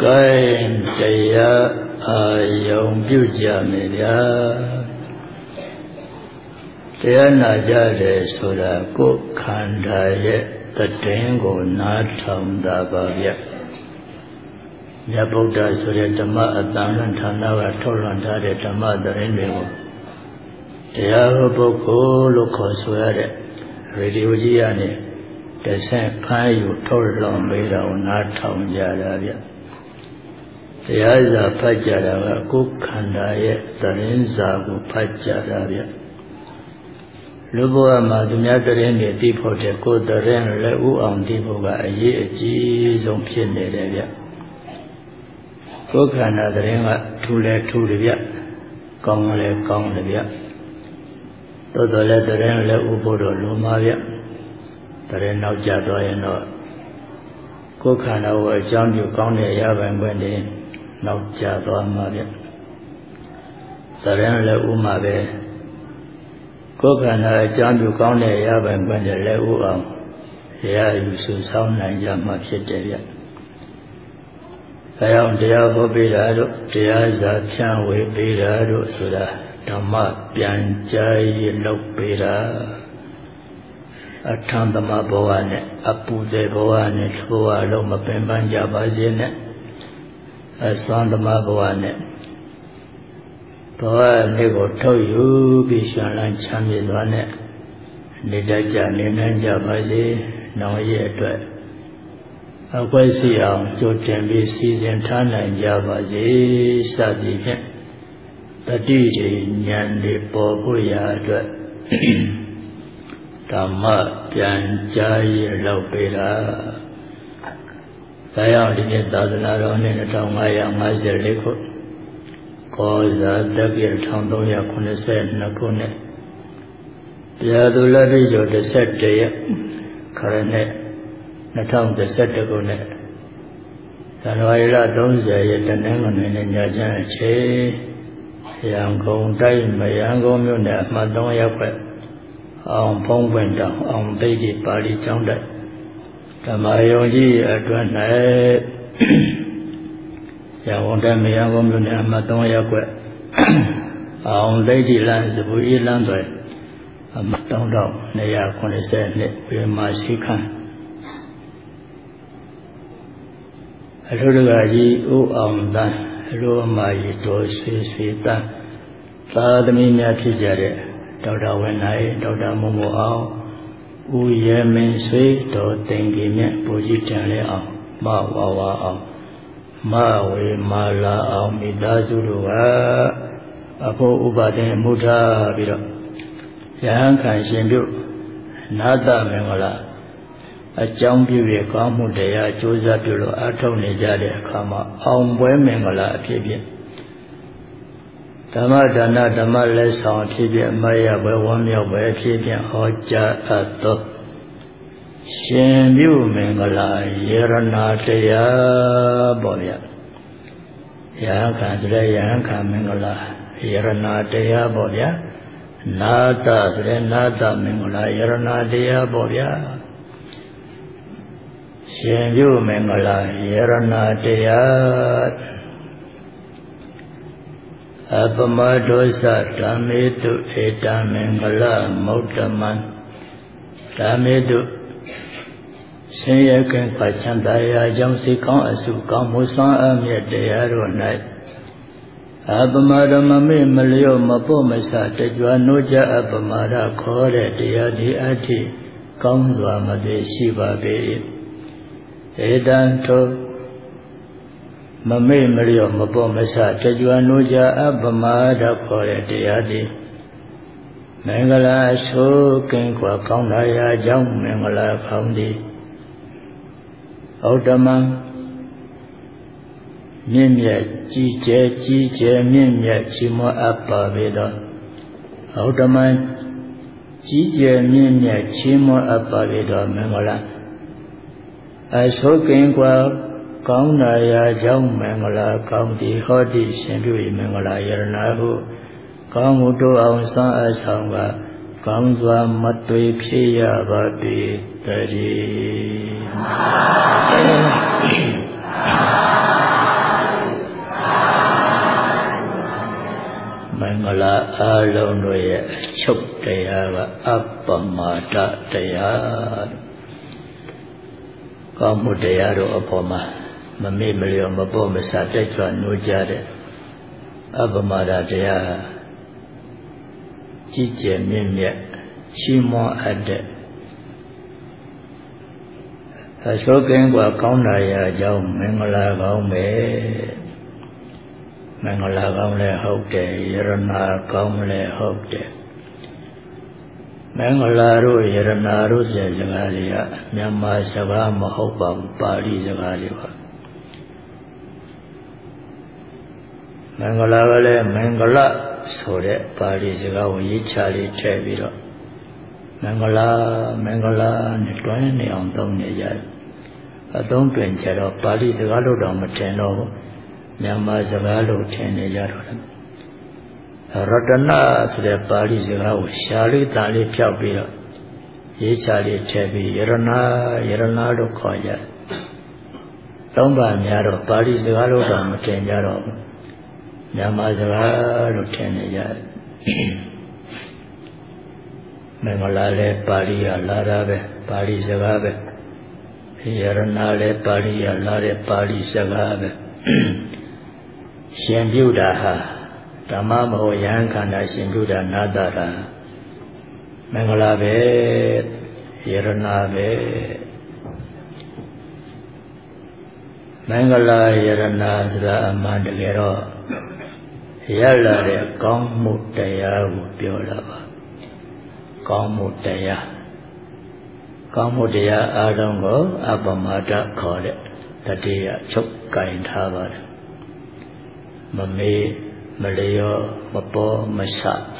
Kain Daya Ayong Pyujamilya Daya Najade Sura Ko Khandaye Tatengo Natham Dabavya Yabuddha Surya Dhamma Adhanan Thanaga Tholantade Dhamma Dharindevo Daya Bukko Lokho Surya Radio Jiyane Desen Phayu Tholon Beda Natham Jadavya Yaza Pajara Ko Khandaye Dharinza Ko Pajara Lubo Madumya Dharinde Tipo De Ko Dharin Le U Ang Tipo Ga Aye Aji Zong Phit Nede Bya Ko Khanda Dharin Ga Thu Le Thu De Bya Kaung Le Kaung De Bya Todo Le Dharin Le U Bo Do Lo Ma Bya Dharin Nauk Ja Twa Yin Do Ko Khanda Ko Ajaung Pyu Kaung De Ya Ban Pwin De Nauk Ja Twa Ma Bya Dharin Le U Ma Be Ko Khanda Ajaung Pyu Kaung De Ya Ban Pwin De Le U Ang Ya Yu Su Saung Nain Ja Ma Phit De Bya Ayong Daya Ho Peda Do Daya Za Phyan We Peda Do Soda Dhamma Pyan Jayi Lok Peda Atthantama Bhawa Ne Apu De Bhawa Ne Bhawa Lo Ma Pin Pan Ja Ba Se Ne Aswantama Bhawa Ne Bhawa Ne Ko Thok Yu Pi Shwan Lan Cham Pit Twa Ne Ne Tat Ja Ne Nan Ja Ba Se Naung Ye Atwat Akwai Si Aung Jot Tin Pi Si Sin Tha Nain Ja Ba Se Sa Thi Phyin Tati De Nyan De Paw Phut Ya Atwat Dhamma Pyan Jayi Lok Peda Daya Di Phit Thadana Ro Ne 2554 ခုကောဇာတက္ကရာ1382ခုနှစ်ပြာသူလတိကျော်17ရက်ခရနှစ်2011ခုနှစ်ဇန်နဝါရီလ30ရက်တနင်္ဂနွေနေ့ညချမ်းအချိန်ရန်ကုန်တိုင်းမရန်ကုန်မြို့နယ်အမှတ်3ရပ်ကွက်အောင်ဖုံးပွင့်တောင်အောင်သိတိပါဠိကျောင်းတိုက်ဓမ္မယုံကြီးအတွင်း၌ရန်ကုန်တိုင်းမရန်ကုန်မြို့နယ်အမှတ်3ရပ်ကွက်အောင်သိတိလမ်းစပူဤလမ်းတွေအမှတ်3282ဝေမာရှိခန်းအထုတကကြီးဦးအောင်တန်းအလိုအမကြီးတော်ဆွေတန်းသာသမီများဖြစ်ကြတဲ့ဒေါက်တာဝင်းနိုင်ဒေါက်တာမုံမအောင်ဦးရဲမင်းဆွေတော်တင်ကြီးမြတ်ပူကြီးတန်လဲအောင်မဝါဝါအောင်မဝေမာလာအောင်မိသားစုတို့ကအဖို့ဥပါဒေမူထားပြီးတော့ယဟန်ခံရှင်ပြုနာတမင်္ဂလာအကြောင်းပြုရကောင်းမှုတရားကြိုးစားပြုလို့အားထုတ်နေကြတဲ့အခါမှာအောင်ပွဲမင်္ဂလာအဖြစ်ဖြင့်ဓမ္မဒါနဓမ္မလက်ဆောင်အဖြစ်ဖြင့်အမရပွဲဝမ်းမြောက်ပွဲအဖြစ်ဖြင့်ဟောကြားအပ်သောရှင်ပြုမင်္ဂလာယေရနာတရားပေါ့ဗျာယဟန်ခံဆိုတဲ့ယဟန်ခံမင်္ဂလာယေရနာတရားပေါ့ဗျာနာတဆိုတဲ့နာတမင်္ဂလာယေရနာတရားပေါ့ဗျာရှင်ပြုမင်္ဂလာယေရနာတရားအပမဒောသဓမ္မေတုဧတံမင်္ဂလမௌတ္တမံဓမ္မေတုဆင်းရဲကင်းခွာချမ်းသာရာကြောင့်စိတ်ကောင်းအစုကောင်းမှုစွမ်းအားမြတ်တရားတို့၌အပမဓမ္မမေမလျော့မပေါ့မဆတကြွနိုးကြအပမဒခေါ်တဲ့တရားဒီအဋ္ဌိကောင်းစွာမသိရှိပါပေ၏ဧတံထိုမမေ့မလျော့မပေါ့မဆတကြွနိုးကြအပမဒခေါ်တဲ့တရားဒီမင်္ဂလာဆိုကင်းကွာကောင်းလာရာကြောင့်မင်္ဂလာကောင်းသည်ဩတ္တမံမြင့်မြတ်ကြီးကျယ်မြင့်မြတ်ချီးမွမ်းအပ်ပါပေသောဩတ္တမံကြီးကျယ်မြင့်မြတ်ချီးမွမ်းအပ်ပါပေသောမင်္ဂလာအဆိုကင်းကွာကောင်းလာရာကြောင့်မင်္ဂလာကောင်းသည်ဟောတိရှင်ပြု၏မင်္ဂလာယရနာဟုကောင်းမှုတို့အောင်စွမ်းအဆောင်ကကောင်းစွာမသွေဖြစ်ရပါပေတည်းအာလုံးတို့ရဲ့အချုပ်တရားကအပ္ပမာဒတရားကောင်းမှုတရားတို့အပေါ်မှာမမေ့မလျော့မပေါ့မဆတက်ကြွနှိုးကြတဲ့အပ္ပမာဒတရားကြည်ကျယ်မြင့်မြတ်ချီးမွမ်းအပ်တဲ့အစိုးကင်းกว่าကောင်းတာရာအကြောင်းမင်္ဂလာကောင်းပဲမင်္ဂလာကောင်းလည်းဟုတ်တယ်ယရနာကောင်းလည်းဟုတ်တယ်မင်္ဂလာတို့ယရနာတို့စကားတွေကမြန်မာစကားမဟုတ်ပါဘူးပါဠိစကားတွေပါမင်္ဂလာကလည်းမင်္ဂလဆိုတဲ့ပါဠိစကားကိုရေးချလေးထည့်ပြီးတော့မင်္ဂလာနဲ့တွန်းနေအောင်သုံးနေကြတယ်အသုံးတွင်ကြတော့ပါဠိစကားလို့တော့မထင်တော့ဘူးမြန်မာစကားလို့ထင်နေကြတော့တယ်ရတနာဆိုတဲ့ပါဠိစကားကိုရှားလေးတာလေးဖြောက်ပြီးတော့ရေးချလေးထည့်ပြီးယရနာလို့ခေါ်ကြတယ်သုံးပါများတော့ပါဠိစကားလို့တော့မထင်ကြတော့ဘူးမြန်မာစကားလို့ထင်နေကြတယ်မင်္ဂလာလည်းပါဠိကလာတာပဲပါဠိစကားပဲယရနာလည်းပါဠိကလာတဲ့ပါဠိစကားပဲရှင်ပြုတာဟာဓမ္မမဟုတ်ယဟန်ခန္ဓာရှင်ပြုတာနာတာတာမင်္ဂလာပဲယရနာပဲမင်္ဂလာယရနာဆိုတာအမှန်တကယ်တော့ရလာတဲ့ကောင်းမှုတရားကိုပြောတာပါကောင်းမှုတရားအားလုံးကိုအပ္ပမာဒခေါ်တဲ့တတိယချုပ်ကင်ထားပါတယ်မမေ့မလျော့မပေါ်မဆ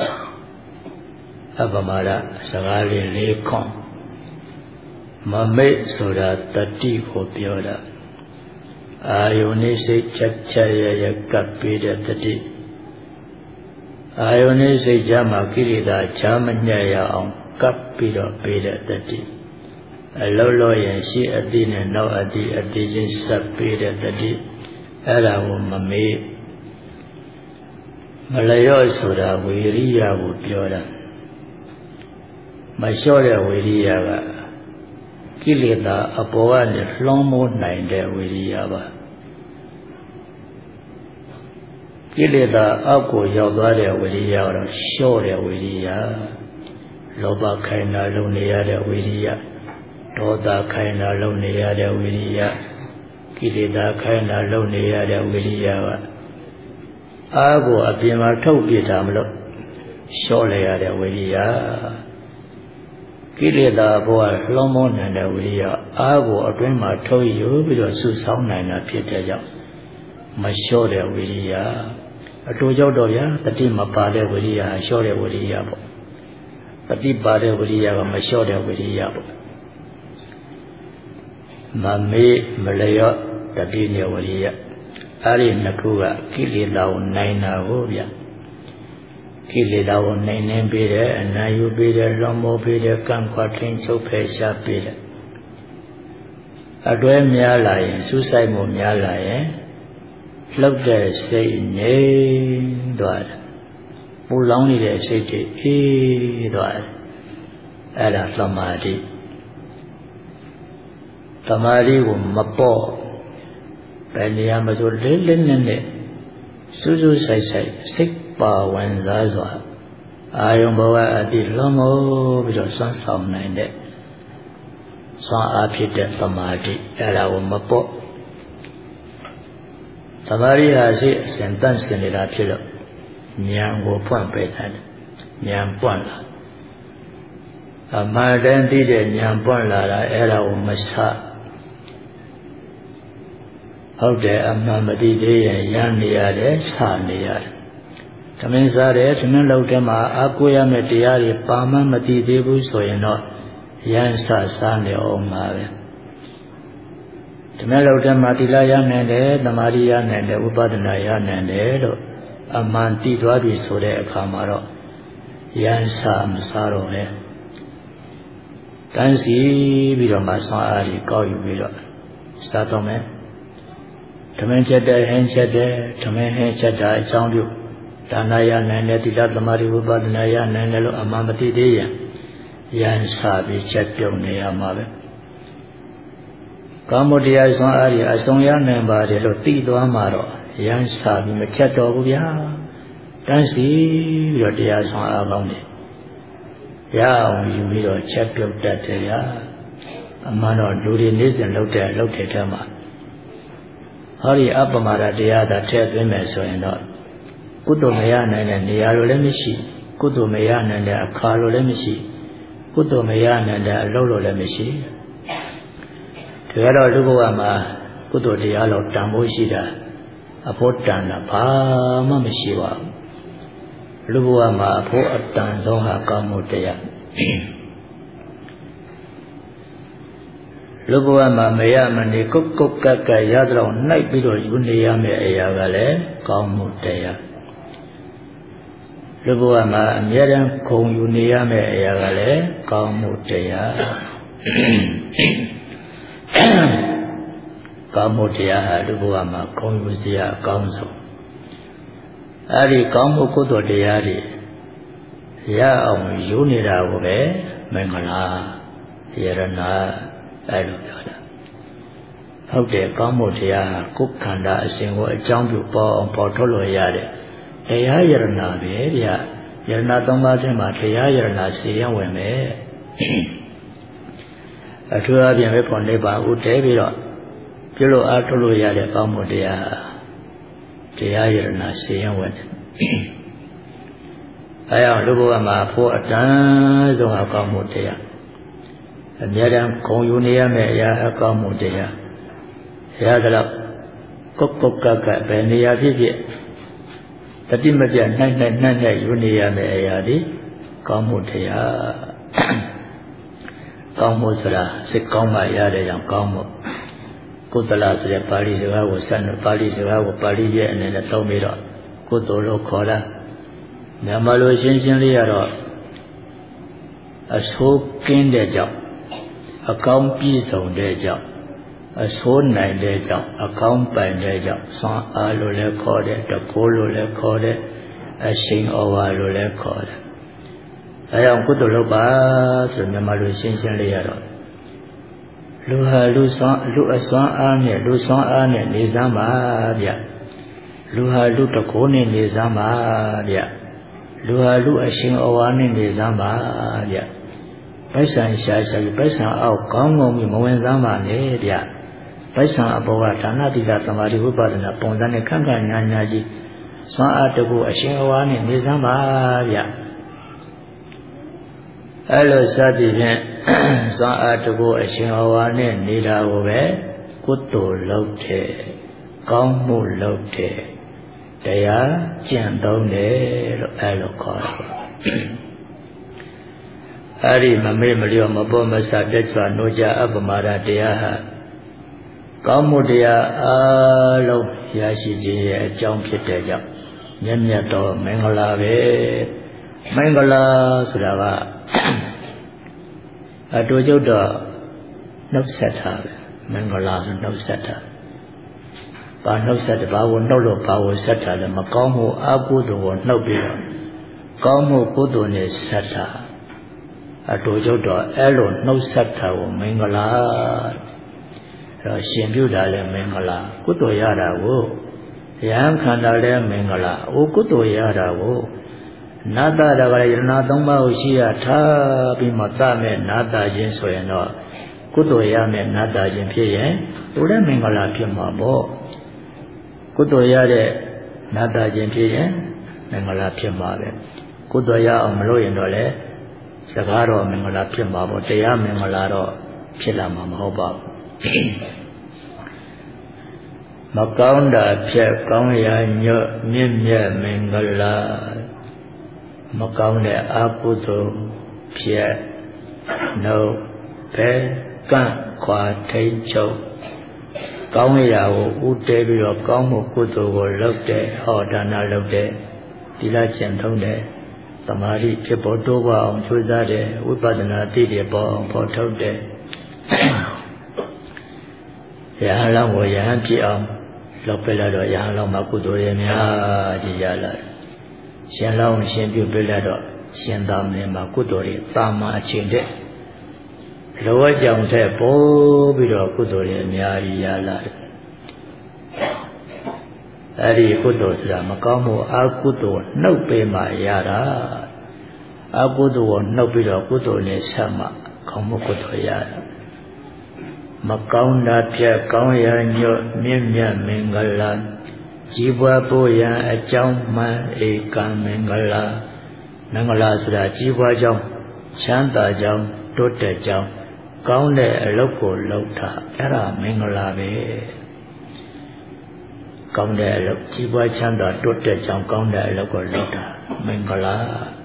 အပ္ပမာဒစကားလေး၄ခွန်းမမေ့ဆိုတာတတိကိုပြောတာအာယုန်နဲ့စိတ်ချက်ရကပ်ပြီးတဲ့တတိအာယုန်နဲ့စိတ်ကြားမှာကိလေသာချားမညံ့ရအောင်ကပ်ပြီးတော့ပြီးတဲ့တတိအလုံးလို့ရင်ရှိအတိနဲ့နောက်အတိချင်းဆက်ပြီးတဲ့တတိအဲ့ဒါကိုမမေ့မလျော့ဆိုတာဝိရိယကိုပြောတာမလျှော့တဲ့ဝိရိယကကိလေသာအပေါ်ကနေလွှမ်းမိုးနိုင်တဲ့ဝိရိယပါကိလေသာအောက်ကိုရောက်သွားတဲ့ဝိရိယကတော့လျှော့တဲ့ဝိရိယလောဘခိုင်တာလုံနေရတဲ့ဝိရိယဒေါသခိုင်တာလုံနေရတဲ့ဝိရိယကိလေသာခိုင်တာလုံနေရတဲ့ဝိရိယကအားကိုအပြင်မှာထုတ်ပြတာမလို့လျှော့လိုက်ရတဲ့ဝိရိယကိလေသာဘောကလွန်မောနိုင်တဲ့ဝိရိယအားကိုအတွင်းမှာထုတ်ယူပြီးတော့စုဆောင်းနိုင်တာဖြစ်တဲ့ကြောင့်မလျှော့တဲ့ဝိရိယအတူရောက်တော့ဗျာတတိမပါတဲ့ဝိရိယလျှော့တဲ့ဝိရိယပေါ့တတိပါတဲ့ဝိရိယကမလျှော့တဲ့ဝိရိယပေါ့မမေ့မလျော့တတိနဲ့ဝိရိယအဲ့ဒီနှစ်ခုကကိလေသာကိုနိုင်တာကိုဗျကိလေသာကိုနိုင်နေပေးတယ်အနာယူပေးတယ်လွန်မိုးပေးတယ်ကံခွာထိန်ချုပ်ဖယ်ရှားပေးတယ်အတွဲများလာရင်စူးစိုက်မှုများလာရင်လှုပ်တဲ့စိတ်ငြိမ်သွားတယ်ပူလောင်နေတဲ့စိတ်တွေအေးသွားတယ်အဲ့ဒါသမာဓိကိုမပေါ့ဘယ်နေရာမှာဆိုလေးနဲ့စူးစူးဆိုင်စိတ်ပါဝင်စားစွာအာယုံဘဝအတိလွန်မိုးပြီးတော့စွမ်းဆောင်နိုင်တဲ့စွမ်းအားဖြစ်တဲ့သမာဓိအဲ့ဒါကိုမပေါ့သမာဓိဟာစိတ်အစဉ်တန့်စင်နေတာဖြစ်လို့ဉာဏ်ကိုဖွင့်ပေးတယ်ဉာဏ်ပွင့်လာအမှန်တန်သိတဲ့ဉာဏ်ပွင့်လာတာအဲ့ဒါကိုမဆဟုတ်တယ်အမှန်မသိသေးရင်ရနေရတယ်ဆနေရတယ်သမင်းစားတယ်သမင်းလောက်ထဲမှာအာကိုရမယ့်တရားတွေပါမှမသိသေးဘူးဆိုရင်တော့ရန်ဆစားနေအောင်ပါပဲသမင်းလောက်ထဲမှာသီလရနိုင်တယ်သမာဓိရနိုင်တယ်ဥပဒနာရနိုင်တယ်လို့အမှန်သိသွားပြီဆိုတဲ့အခါမှာတော့ရန်ဆမစားတော့နဲ့တန်းစီပြီးတော့မှဆွမ်းအားကြီးကောက်ယူပြီးတော့စားတော့မယ်သမင်းချက်တဲ့ဟင်းချက်တဲ့သမင်းဟင်းချက်တာအကြောင်းပြုဒါနရနိုင်တဲ့သီလသမာဓိဝိပဿနာရနိုင်တယ်လို့အမှန်မသိသေးရင်ရန်စာပြီးချက်ပြုံနေရမှာပဲကာမတရားစွမ်းအားရအဆုံးရနိုင်ပါတယ်လို့သိသွားမှာတော့ရန်စာပြီးမချက်တော့ဘူးဗျာတန်းစီပြီးတော့တရားစွမ်းအားကောင်းတယ်ရအောင်ယူပြီးတော့ချက်ပြုတ်တတ်တယ်ဗျာအမှန်တော့လူတွေနေ့စဉ်လုပ်တဲ့ထဲမှာဟောဒီအပမာဒတရားသာထည့်သွင်းမယ်ဆိုရင်တော့ကုသိုလ်မရနိုင်တဲ့နေရာလိုလည်းမရှိကုသိုလ်မရနိုင်တဲ့အခါလိုလည်းမရှိကုသိုလ်မရနိုင်တဲ့အလုပ်လိုလည်းမရှိဒါကြတော့လူဘဝမှာကုသိုလ်တရားလောက်တန်ဖို့ရှိတာအဖို့တန်တာဘာမှမရှိပါဘူးလူဘဝမှာအဖို့အတန်ဆုံးဟာကောင်းမှုတရားလူဘဝမှာမရမနေကုတ်ကုတ်ကက်ကက်ရတော့နှိုက်ပြီးတော့ယူနေရမယ့်အရာကလည်းကောင်းမှုတရားလူဘဝမှာအမြဲတမ်းခုံယူနေရမယ့်အရာကလည်းကောင်းမှုတရားကောင်းမှုတရားဟာလူဘဝမှာခုံယူစရာအကောင်းဆုံးအဲဒီကောင်းမှုကုသိုလ်တရားတွေရအောင်ယူနေတာကိုပဲမင်္ဂလာယရဏအဲ့လိုပြောတာဟုတ်တယ်ကောင်းမှုတရားဟာကိုယ်ခန္ဓာအစဉ်ကိုအကြောင်းပြုပေါ်အောင်ပေါ်ထုတ်လို့ရတယ်တရားယရဏပဲဗျယရဏသုံးပါးထဲမှာတရားယရဏစီရင်ဝင်မယ်အထူးအပြင်ပဲပေါ်နေပါဦးတဲပြီးတော့ပြုလို့အားထုတ်လို့ရတဲ့ကောင်းမှုတရားတရားယရဏစီရင်ဝင်တယ်အဲအောင်လူဘဝမှာဖို့အတန်းဆုံးအကောင်းမှုတရားအများတန်းခုံယူနေရမယ့်အရာအကောင်းမှုတရားရသလောက်ကုတ်ကုတ်ကက်ကက်ပဲနေရာဖြစ်ဖြစ်တတိမပြတ်နှိုက်ယူနေရမယ့်အရာဒီကောင်းမှုတရားကောင်းမှုဆိုတာစိတ်ကောင်းမှရတဲ့ကြောင့်ကောင်းမှုကုသလဆိုတဲ့ပါဠိစကားကိုစတဲ့ပါဠိစကားကိုပါဠိရဲ့အနေနဲ့သုံးပြီးတော့ကုသိုလ်လို့ခေါ်တာမြန်မာလိုရှင်းလေးရတော့အဆိုးကင်းတဲ့ကြောင့်အကောင်းပြည့်စုံတဲ့ကြောင့်အဆိုးနိုင်တဲ့ကြောင့်အကောင်းပိုင်တဲ့ကြောင့်ဆွမ်းအားလို့လည်းခေါ်တယ်တကိုးလို့လည်းခေါ်တယ်အရှိန်ဩဝါလို့လည်းခေါ်တယ်အဲကြောင့်ကုသိုလ်လုပ်ပါဆိုမြန်မာလိုရှင်းလေးရတော့လူဟာလူအစွမ်းအားနဲ့လူစွမ်းအားနဲ့နေစမ်းပါဗျလူဟာလူတကိုးနဲ့နေစမ်းပါဗျလူဟာလူအရှင်ဩဝါနဲ့နေစမ်းပါဗျပိုက်ဆံရှာပြီးပိုက်ဆံအောက်ကောင်းပြီးမဝင်စမ်းပါနဲ့ဗျပိုက်ဆံအပေါ်ကဒါနတိကသမာဓိဝိပဿနာပုံစံနဲ့ခန့်ခန့်ညာကြီးစွမ်းအားတကူအရှင်ဩဝါနဲ့နေစမ်းပါဗျအဲ့လိုစသည်ဖြင့်စွမ်းအားတကူအရှင်ဩဝါနဲ့နေတာကိုပဲကုသိုလ်လုပ်တဲ့ကောင်းမှုလုပ်တဲ့တရားကျင့်သုံးတယ်လို့အဲ့လိုခေါ်တာအဲ့ဒီမမေ့မလျော့မပေါ်မဆတက်စွာနှိုးကြအပမာဒတရားဟာကောင်းမှုတရားအလုံးရရှိခြင်းရဲ့အကြောင်းဖြစ်တဲ့ကြောင့်မြတ်မြတ်တော်မင်္ဂလာပဲမင်္ဂလာဆိုတာကအတူကျုပ်တော့နှုတ်ဆက်တာပဲမင်္ဂလာဆိုနှုတ်ဆက်တာဘာနှုတ်ဆက်တယ်ဘာကိုနှုတ်လို့ဘာကိုဆက်တာလဲမကောင်းမှုအကုသိုလ်ကိုနှုတ်ပြီးတော့ကောင်းမှုကုသိုလ်နဲ့ဆက်တာအတူကျုပ်တော့အဲ့လိုနှုတ်ဆက်တာကိုမင်္ဂလာအဲ့တော့ရှင်ပြုတာလဲမင်္ဂလာကုသိုလ်ရတာကိုယဟန်ခန္ဓာလဲမင်္ဂလာအိုကုသိုလ်ရတာကိုနာတတကရဏသုံးပါးကိုရှိရထားပြီးမှသမဲ့နာတခြင်းဆိုရင်တော့ကုသိုလ်ရမယ်နာတခြင်းဖြစ်ရင်သူလည်းမင်္ဂလာဖြစ်မှာပေါ့ကုသိုလ်ရတဲ့နာတခြင်းဖြစ်ရင်မင်္ဂလာဖြစ်မှာပဲကုသိုလ်ရအောင်မလုပ်ရင်တော့လေစကားတော့မင်္ဂလာဖြစ်မှာပေါ့တရားမင်္ဂလာတော့ဖြစ်လာမှာမဟုတ်ပါဘူးမကောင်းတာဖြတ်ကောင်းရာညွတ်မြင့်မြတ်မင်္ဂလာမကောင်းတဲ့အကုသိုလ်ဖြတ်နှုတ်ဘဲကန့်ခွာထိန်ချုပ်ကောင်းရာကိုဥတည်ပြီးတော့ကောင်းမှုကုသိုလ်ကိုလုပ်တဲ့ဟောဒါနလုပ်တဲ့သီလကျင့်သုံးတဲ့သမာဓိဖြစ်ပေါ်တိုးပွားအောင်ကြိုးစားတဲ့ဝိပဿနာသိတဲ့ပေါ်အောင်ပေါ်ထုတ်တဲ့ယဟန်လောင်းကိုယဟန်ဖြစ်အောင်လုပ်ပြလာတော့ယဟန်လောင်းမှာကုသိုလ်ရများကြီးရလာတယ်ရှင်လောင်းရှင်ပြုပေးလိုက်တော့ရှင်သာမဏေမှာကုသိုလ်တွေတာမန်အချိန်တည်းလောကကြောင့်တဲ့ပိုးပြီးတော့ကုသိုလ်တွေအများကြီးရလာတယ်အဲ့ဒီကုသိုလ်ဆိုတာမကောင်းမှုအကုသိုလ်နှုတ်ပေးမှရတာအကုသိုလ်ကိုနှုတ်ပြီးတော့ကုသိုလ်နဲ့ဆက်မှကောင်းမှုကုသိုလ်ရတာမကောင်းတာဖြတ်ကောင်းရာညွတ်မြင့်မြတ်မင်္ဂလာကြီးပွားဖို့ရန်အကြောင်းမှန်ဧကံမင်္ဂလာမင်္ဂလာဆိုတာကြီးပွားကြောင်းချမ်းသာကြောင်းတိုးတက်ကြောင်းကောင်းတဲ့အလုပ်ကိုလုပ်တာအဲ့ဒါမင်္ဂလာပဲကောင်းတဲ့အလုပ်ကြီးပွားချမ်းသာတိုးတက်ကြောင်းကောင်းတဲ့အလုပ်ကိုလုပ်တာမင်္ဂလာ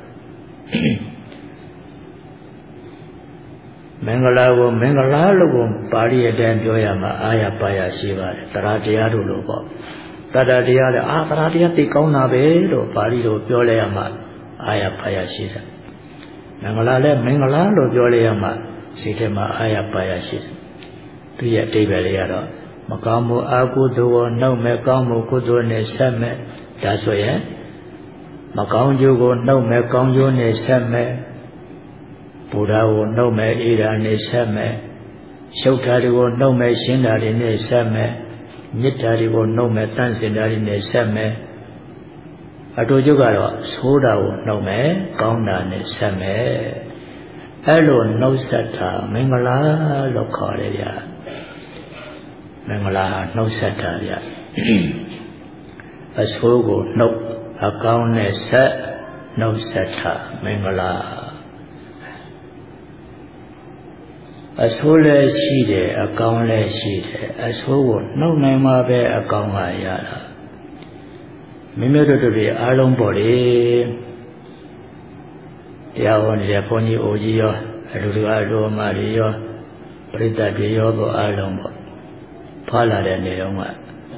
မင်္ဂလာကိုမင်္ဂလာလို့ကိုပါဠိအတိုင်းပြောရမှာအာရပါရရှိပါတယ်တရားတရားတို့လို့ပေါ့တရားတရားလည်းတရားတရားသိကောင်းတာပဲလို့ပါဠိလိုပြောလိုက်ရမှာအာရပါရရှိတယ်မင်္ဂလာလည်းမင်္ဂလာလို့ပြောလိုက်ရမှာစိတ်ထဲမှာအာရပါရရှိတယ်သူရဲ့အဓိပ္ပာယ်လေးကတော့မကောင်းမှုအကုသိုလ်ကိုနှုတ်မဲ့ကောင်းမှုကုသိုလ်နဲ့ဆက်မဲ့ဒါဆိုရင်မကောင်းကျိုးကိုနှုတ်မဲ့ကောင်းကျိုးနဲ့ဆက်မဲ့ဘုရားကိုနှုတ်မဲ့ဣရာနဲ့ဆက်မဲ့ရှုပ်တာတွေကိုနှုတ်မဲ့ရှင်းတာတွေနဲ့ဆက်မဲ့မြစ်တာတွေကိုနှုတ်မဲ့တန့်စင်တာတွေနဲ့ဆက်မဲ့အတူတူကတော့ဆိုးတာကိုနှုတ်မဲ့ကောင်းတာနဲ့ဆက်မဲ့အဲ့လိုနှုတ်ဆက်တာမင်္ဂလာလို့ခေါ်တယ်ဗျာမင်္ဂလာနှုတ်ဆက်တာဗျာအဆိုးကိုနှုတ်အကောင်းနဲ့ဆက်နှုတ်ဆက်တာမင်္ဂလာအဆိုးလည်းရှိတယ်အကောင်းလည်းရှိတယ်အဆိုးကိုနှုတ်နိုင်မှပဲအကောင်းကရတာမိမိတို့တွေအားလုံးပေါ်လေတရားဟောနေတဲ့ဘုန်းကြီးအိုကြီးရောအလူတကာလူမတွေရောပရိသတ်တွေရောပေါ်အားလုံးပေါ့ဖွာလာတဲ့နေတော့က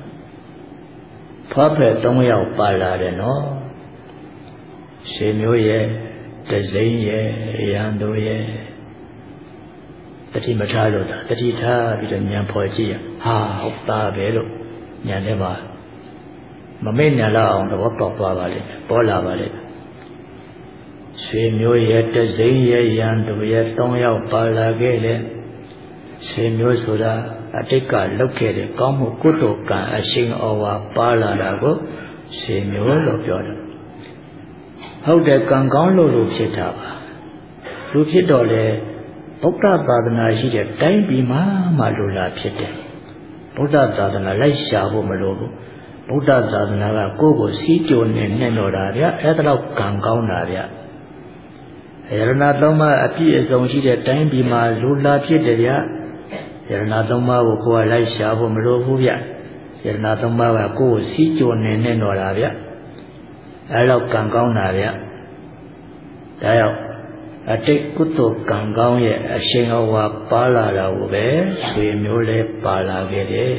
ဖွာဖက်3ယောက်ပါလာတယ်နော်ရှင်မျိုးရဲ့တစိမ့်ရဲ့ရန်သူရဲ့တတိမထားလို့တတိထားပြီးတော့ဉာဏ်ဖော်ကြည့်ရဟုတ်သားပဲလို့ဉာဏ်ထဲမှာမမေ့ဉာဏ်လောက်အောင်သဘောပေါက်သွားပါလိမ့်မယ်ပေါ်လာပါလိမ့်မယ်ရွှေမျိုးရဲ့တစိမ့်ရဲ့ရန်သူရဲ့3ယောက်ပါလာခဲ့တယ်ရွှေမျိုးဆိုတာအတိတ်ကလုပ်ခဲ့တဲ့ကောင်းမှုကုသိုလ်ကံအရှိန်အဝါပါလာတာကိုရွှေမျိုးလို့ပြောတယ်ဟုတ်တယ်ကံကောင်းလို့ဖြစ်တာပါလူဖြစ်တော့လေဗုဒ္ဓသာသနာရှိတဲ့တိုင်းပြည်မှာမှလူလာဖြစ်တယ်ဗုဒ္ဓသာသနာလိုက်ရှာဖို့မလိုဘူးဗုဒ္ဓသာသနာကကိုယ့်ကိုစီးကြိုနေနဲ့တော့တာဗျအဲ့ဒါတော့ကံကောင်းတာဗျရဏသုံးပါးအပြည့်အစုံရှိတဲ့တိုင်းပြည်မှာလူလာဖြစ်တယ်ဗျရဏသုံးပါးကိုကိုယ်ကလိုက်ရှာဖို့မလိုဘူးဗျရဏသုံးပါးကကိုယ့်ကိုစီးကြိုနေနဲ့တော့တာဗျအဲ့တော့ကံကောင်းတာဗျဒါရောက်အတိတ်ကုသိုလ်ကံကောင်းရဲ့အရှိန်အဝါပါလာတာကိုပဲရွှေမျိုးလေးပါလာခဲ့တယ်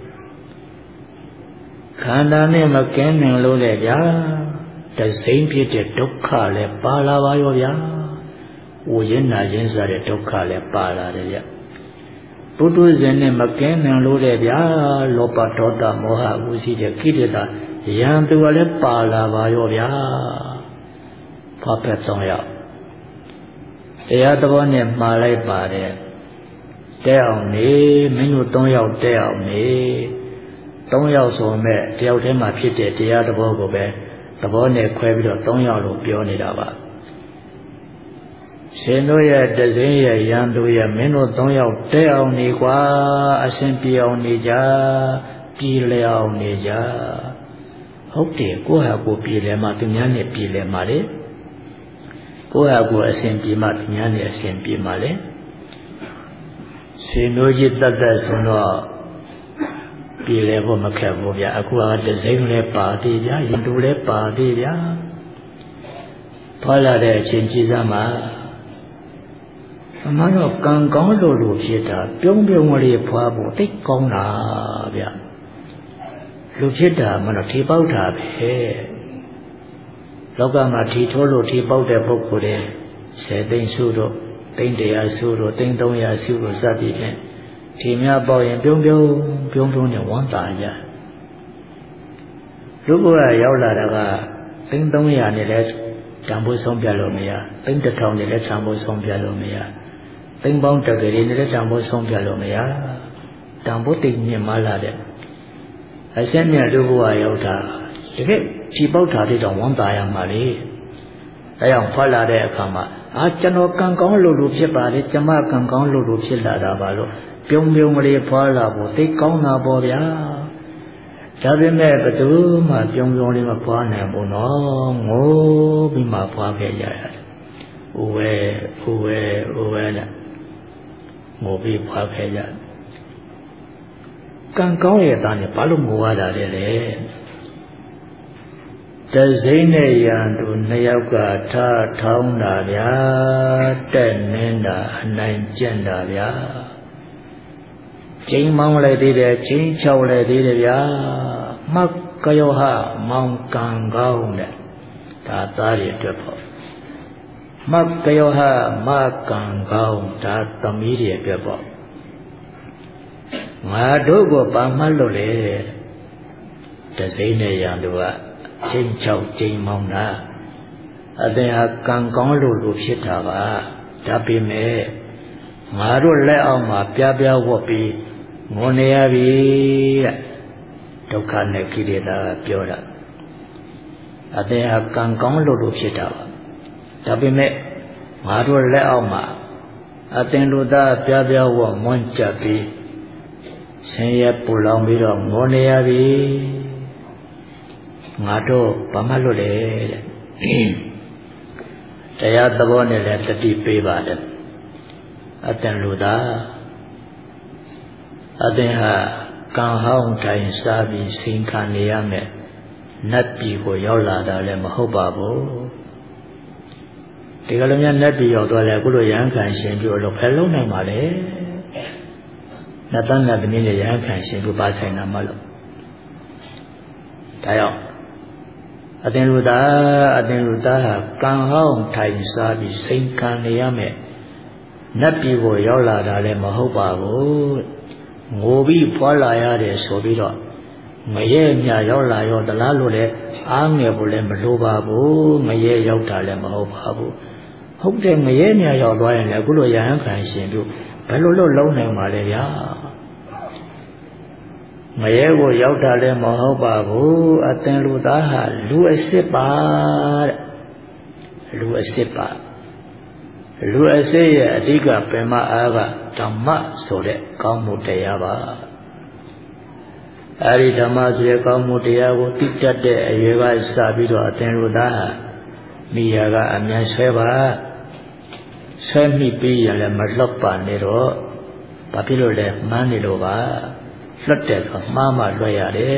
ခန္ဓာနဲ့မကင်းနိုင်လို့လေဗျာတစိမ့်ဖြစ်တဲ့ဒုက္ခလည်းပါလာပါရောဗျာဝိညာဉ်နာခြင်းဆိုတဲ့ဒုက္ခလည်းပါလာတယ်ဗျပုထုဇဉ်နဲ့မကင်းနိုင်လို့လေဗျာလောဘဒေါသမောဟဝစီတဲ့ကိလေသာယံသူကလည်းပါလာပါရောဗျာဖတ်ဖက်3ယောက်တရားသဘောနဲ့မှားလိုက်ပါတယ်တဲအောင်နေမင်းတို့3ယောက်တဲအောင်နေ3ယောက်ဆိုမဲ့တယောက်တည်းမှာဖြစ်တဲ့တရားသဘောကိုပဲသဘောနဲ့ခွဲပြီးတော့3ယောက်လို့ပြောနေတာပါရှင်တို့ရဲ့တစိမ့်ရဲ့ရန်သူရဲ့မင်းတို့3ယောက်တဲအောင်နေကွာအရှင်ပြေအောင်နေကြပြည်လျအောင်နေကြဟုတ်တယ်ကိုယ့်ဟာကိုယ်ပြည်လဲမှသူများနဲ့ပြည်လဲမှလေကိုယ့်ဟာကိုယ်အစဉ်ပြေမှသူများနဲ့အစဉ်ပြေမှလေရှင်တို့ကြီးတတ်တတ်ဆိုတော့ပြေလဲဖို့မခက်ဘူးဗျအခုကတစိမ့်လဲပါသေးဗျရင်တူလဲပါသေးဗျဖွာလာတဲ့အချိန်ကြီးစားမှာအမှန်တော့ကံကောင်းလို့ဖြစ်တာပြုံးပြုံးလေးဖွာဖို့သိကောင်းတာဗျလူဖြစ်တာမလို့ထေပေါက်တာပဲလောကမှာထီထိုးလို့ထီပေါက်တဲ့ပုဂ္ဂိုလ်တွေ10သိန်းစုတို့သိန်း100စုတို့သိန်း300စုတို့စသည်ဖြင့်ထီများပေါက်ရင်ပြုံးပြုံးနဲ့ဝမ်းသာကြလူဘဝရောက်လာတာကသိန်း300နဲ့လည်းတန်ဖိုးဆုံးပြလို့မရသိန်း1000နဲ့လည်းတန်ဖိုးဆုံးပြလို့မရသိန်းပေါင်းတကယ်နဲ့လည်းတန်ဖိုးဆုံးပြလို့မရတန်ဖိုးသိမြင့်မားလာတဲ့အဆက်မြတ်တို့ဘဝရောက်တာတကယ်ခြေပေါက်ထားတဲ့တော့ဝန်တာရမှာလေဒါကြောင့်ဖွာလာတဲ့အခါမှာကျွန်တော်ကံကောင်းလို့ဖြစ်ပါလေကျမကံကောင်းလို့ဖြစ်လာတာပါလို့ပြုံပြုံကလေးဖွာလာဖို့သိကောင်းတာပေါ့ဗျာဒါပေမဲ့ဘယ်သူမှပြုံပြုံလေးမဖွာနိုင်ဘူးနော်ငိုပြီးမှဖွာခဲ့ကြရတယ်။ဦးဝဲနဲ့ငိုပြီးဖွာခဲ့ကြကံကောင်းရဲ့သားနဲ့ဘာလို့ငိုရတာလဲတစိမ့်နဲ့ရန်သူနှစ်ယောက်ကထားထောင်းတာဗျာတက်နင်းတာအနိုင်ကျင့်တာဗျာချိန်မောင်းလိုက်သေးတယ်ချိန်ချောက်လိုက်သေးတယ်ဗျာမကယောဟမောင်ကံကောင်းတဲ့ဒါသားတွေအတွက်ပေါ့မကယောဟမကံကောင်းဒါသမီးတွေအတွက်ပေါ့ငါတို့ကိုပါမှတ်လို့လေတစိမ့်နဲ့ရန်သူကချိန်ချောက်ချိန်မောင်းတာအသင်ဟာကံကောင်းလို့ဖြစ်တာပါဒါပေမဲ့ငါတို့လက်အောက်မှာပြပြဝတ်ပြီးငိုနေရပြီတဲ့ဒုက္ခနဲ့ကိလေသာပြောတာအသင်ဟာကံကောင်းလို့ဖြစ်တာပါဒါပေမဲ့ငါတို့လက်အောက်မှာအသင်တို့သားပြပြဝတ်မွန်းကြပြီးဆင်းရဲပူလောင်ပြီးတော့ငိုနေရပြီငါတို့ဘာမှလွတ်လေတဲ့တရားသဘောနဲ့လည်းတတိပေးပါတယ်အတန်လူသားအသင်ဟာကံဟောင်းတိုင်းစားပြီးစိန်ခံနေရမယ်နတ်ပြည်ကိုရောက်လာတာလည်းမဟုတ်ပါဘူးဒီကလိုများနတ်ပြည်ရောက်သွားလဲအခုလိုရဟန်းခံရှင်ပြုလို့ဖယ်လုံးနိုင်ပါလေနတ်တန်းနတ်သမီးနဲ့ရဟန်းခံရှင်ပြုပါဆိုင်တာမလို့ဒါကြောင့်အသင်လူသားဟာကံဟောင်းထိုင်စားပြီးစိန်ခံနေရမယ်နတ်ပြည်ကိုရောက်လာတာလည်းမဟုတ်ပါဘူးငိုပြီးဖွာလာရတယ်ဆိုပြီးတော့ငရဲမြရောက်လာရောတလားလို့လည်းအားငယ်ဖို့လည်းမလိုပါဘူးငရဲရောက်တာလည်းမဟုတ်ပါဘူးဟုတ်တယ်ငရဲမြရောက်သွားရင်လည်းအခုလိုရဟန်းခံရှင်တို့ဘယ်လိုလုပ်လုံးနိုင်ပါလဲဗျာငရဲကိုရောက်တာလည်းမဟုတ်ပါဘူးအသင်လူသားဟာလူအစ်စ်ပါတဲ့လူအစ်စ်ပါလူအစ်စ်ရဲ့အဓိကပင်မအားကဓမ္မဆိုတဲ့ကောင်းမှုတရားပါအဲဒီဓမ္မဆိုတဲ့ကောင်းမှုတရားကိုသိတတ်တဲ့အရွယ်ကစပြီးတော့အသင်လူသားဟာမိယာကအမြန်ဆွဲပါဆွဲမိပြီးရင်လည်းမလွတ်ပါနဲ့တော့ဘာဖြစ်လို့လဲမှန်းနေလို့ပါလွတ်တယ်ဆိုမှားမှလွတ်ရတယ်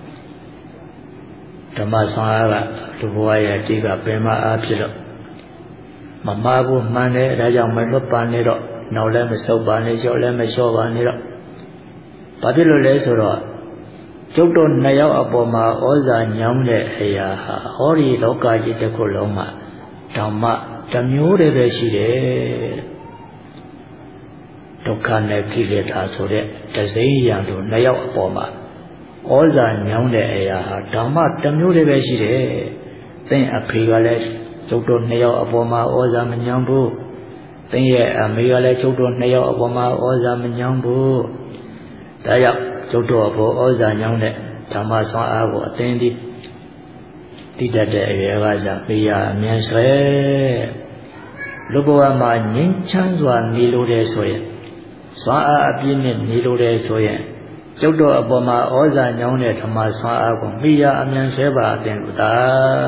ဓမ္မဆောင်အားကလူဘဝရဲ့အဓိကပင်မအားဖြစ်လို့မမှားဘူးမှန်တယ်ဒါကြောင့်မလွတ်ပါနဲ့တော့နောက်လည်းမဆုပ်ပါနဲ့ကြောက်လည်းမလျှော့ပါနဲ့တော့ဘာဖြစ်လို့လဲဆိုတော့ကျုပ်တို့နှစ်ယောက်အပေါ်မှာဩဇာညောင်းတဲ့အရာဟာဟောဒီလောကကြီးတစ်ခုလုံးမှာဓမ္မတစ်မျိုးတည်းပဲရှိတယ်ဒုက္ခနဲ့ကိလေသာဆိုတဲ့တစိမ့်ရံတို့နှစ်ယောက်အပေါ်မှာဩဇာညောင်းတဲ့အရာဟာဓမ္မတစ်မျိုးတည်းပဲရှိတယ်သင်အဖေကလည်းကျုပ်တို့နှစ်ယောက်အပေါ်မှာဩဇာမညောင်းဘူးသင်ရဲ့အမေကလည်းကျုပ်တို့နှစ်ယောက်အပေါ်မှာဩဇာမညောင်းဘူးဒါကြောင့်ကျုပ်တို့အပေါ်ဩဇာညောင်းတဲ့ဓမ္မဆောင်အားကိုအသင်တိတတ်တဲ့အရွယ်ကစားပေးရအမြဲဆွဲလူဘဝမှာငြိမ်းချမ်းစွာနေလို့တဲ့ဆိုရင်စွမ်းအားအပြည့်နဲ့နေလို့တဲ့ဆိုရင်ကျုပ်တို့အပေါ်မှာဩဇာညောင်းတဲ့ဓမ္မစွမ်းအားကိုမိရအမြဲဆွဲပါအသင်တို့သာ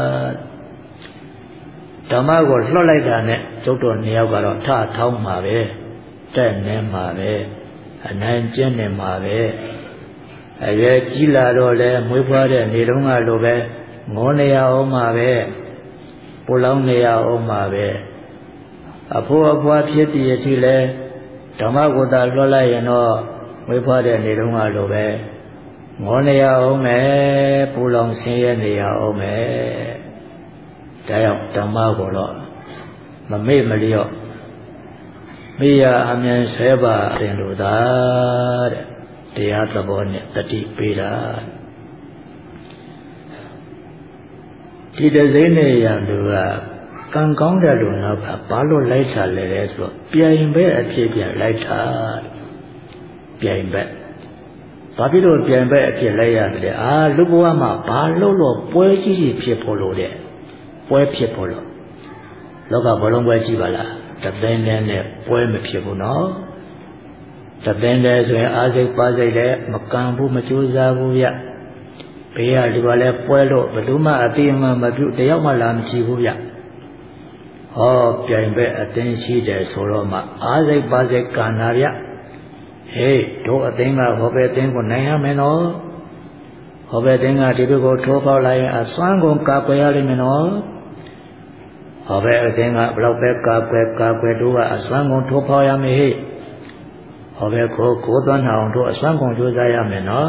ဓမ္မကိုလွှတ်လိုက်တာနဲ့ကျုပ်တို့နှစ်ယောက်ကတော့ထထောင်းမှာပဲတက်နေမှာပဲအနိုင်ကျင့်နေမှာပဲအရွယ်ကြီးလာတော့လဲမွေးဖွားတဲ့နေတုန်းကလိုပဲငိုနေရအောင်မှာပဲပူလောင်နေရအောင်မှာပဲအဖိုးအဖွားဖြစ်တည်အထိလဲဓမ္မကိုသာလွှတ်လိုက်ရင်တော့မွေးဖွားတဲ့နေတုန်းကလိုပဲငိုနေရအောင်မယ်ပူလောင်ဆင်းရဲနေရအောင်မယ်ဒါကြောင့်ဓမ္မကိုတော့မမေ့မလျော့မိရအမြန်ဆဲပါတင်လို့သာတဲ့တရားသဘောနဲ့တတိပေးတာဒီတစိမ့်နဲ့ရံသူကကံကောင်းတဲ့လူနောက်ကဘာလို့လိုက်တာလဲဆိုပြိုင်ပဲအဖြစ်ပြန်လိုက်တာပြိုင်ပဲဘာဖြစ်လို့ပြိုင်ပဲအဖြစ်လိုက်ရတယ်လူဘဝမှာဘာလို့ပွဲကြီးကြီးဖြစ်ဖို့လို့တဲ့ပွဲဖြစ်ဖို့လို့လောကဘလုံးပွဲကြီးပါလားတသိန်းနဲ့ပွဲမဖြစ်ဘူးနော်တသိန်းနဲ့ဆိုရင်အားစိတ်ပါစိတ်လည်းမကံဘူးမကြိုးစားဘူးဗျဘေးကဒီကလည်းပွဲလို့ဘယ်သူမှအတိအမှန်မပြုတယောက်မှလာမကြည့်ဘူးဗျဟောပြိုင်ပဲအသိရှိတယ်ဆိုတော့မှအားစိတ်ပါစိတ်ကံနာဗျဟေးတို့အသိကဟောပဲအသိကိုနိုင်ရမယ်နော်ဟောပဲအသိကဒီဘက်ကိုထိုးပေါက်လိုက်ရင်အစွမ်းကုန်ကာကွယ်ရလိမ့်မယ်နော်ဟောပဲအသိကဘလောက်ပဲကာကွယ်တို့ကအစွမ်းကုန်ထိုးပေါက်ရမယ်ဟေ့ဟောပဲကိုသွန်းအောင်တို့အစွမ်းကုန်ကြိုးစားရမယ်နော်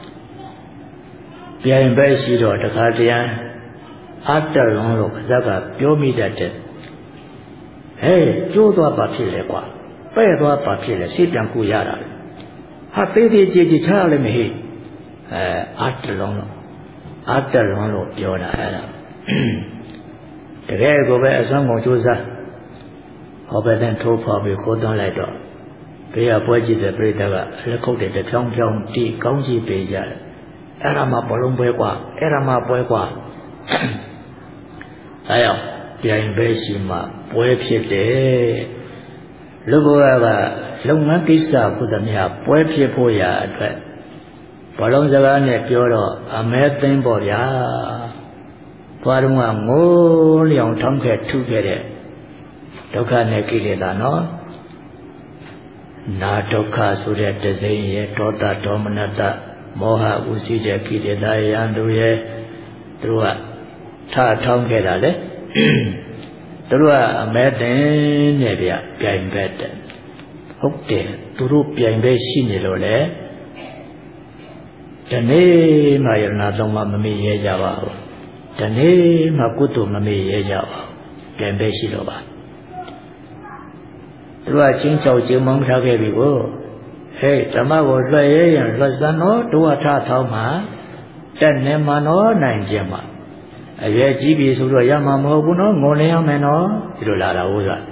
ပြိုင်ပဲရှိတော့တခါတည်းအတ္တလုံးလို့ပါဇက်ကပြောမိတတ်တယ်ဟဲ့ကျိုးသွားပါဖြစ်လေကွာပဲ့သွားပါဖြစ်လေစိတ်ပြန်ကူရတာဟာသေးသေးကြည်ကြည်ချရလိမ့်မယ်ဟိအတ္တလုံးလို့ပြောတာအဲ့ဒါတကယ်ကိုပဲအစွမ်းကုန်ကြိုးစားဟောပဲတဲ့ထိုးဖော်ပြီးခိုးသွန်းလိုက်တော့ဘေးကပွဲကြည့်တဲ့ပြိတ္တကလက်ခုပ်တဲ့ဖြောင်းတီးကောင်းကြည့်ပေးကြတယ်အဲ့ဒါမှဘလုံးပွဲကွာအဲ့ဒါမှပွဲကွာအဲရောက်ပြိုင်ပဲရှိမှပွဲဖြစ်တယ်လူဘဝကလုပ်ငန်းကိစ္စကုသမြပွဲဖြစ်ဖို့ရအတွက်ဘလုံးစကားနဲ့ပြောတော့အမဲသိမ်းပေါ့ဗျာသွားတော့ငိုးလျောင်ထောင်းခဲ့ထုခဲ့တဲ့ဒုက္ခနဲ့ကိလေသာနော်နာဒုက္ခဆိုတဲ့တစိမ့်ရဲ့ဒေါသဒေါမနတမောဟဥသိတဲ့ကိလေသာရန်သူရဲ့သူတို့ကထထောင်းခဲ့တာလေသူတို့ကအမဲတင်နဲ့ဗျပြိုင်ပဲတဲ့ဟုတ်တယ်သူတို့ပြိုင်ပဲရှိနေလို့လေဒီနေ့မှယရဏသုံးပါးမမေ့ရဲကြပါဘူးဒီနေ့မှကုသိုလ်မမေ့ရဲကြပါဘူးပြိုင်ပဲရှိတော့ပါသူကချင်းချောက်ချင်းမောင်းထားခဲ့ပြီကိုဟဲ့ဓမ္မကိုလွှဲရရင်လွှတ်စမ်းတော့တို့အထထောင်းမှာတက်နေမှာနော်နိုင်ခြင်းမှာအရွယ်ကြီးပြီဆိုတော့ရမှာမဟုတ်ဘူးနော်ငုံနေရမယ်နော်ဒီလိုလာတာဟုတ်လား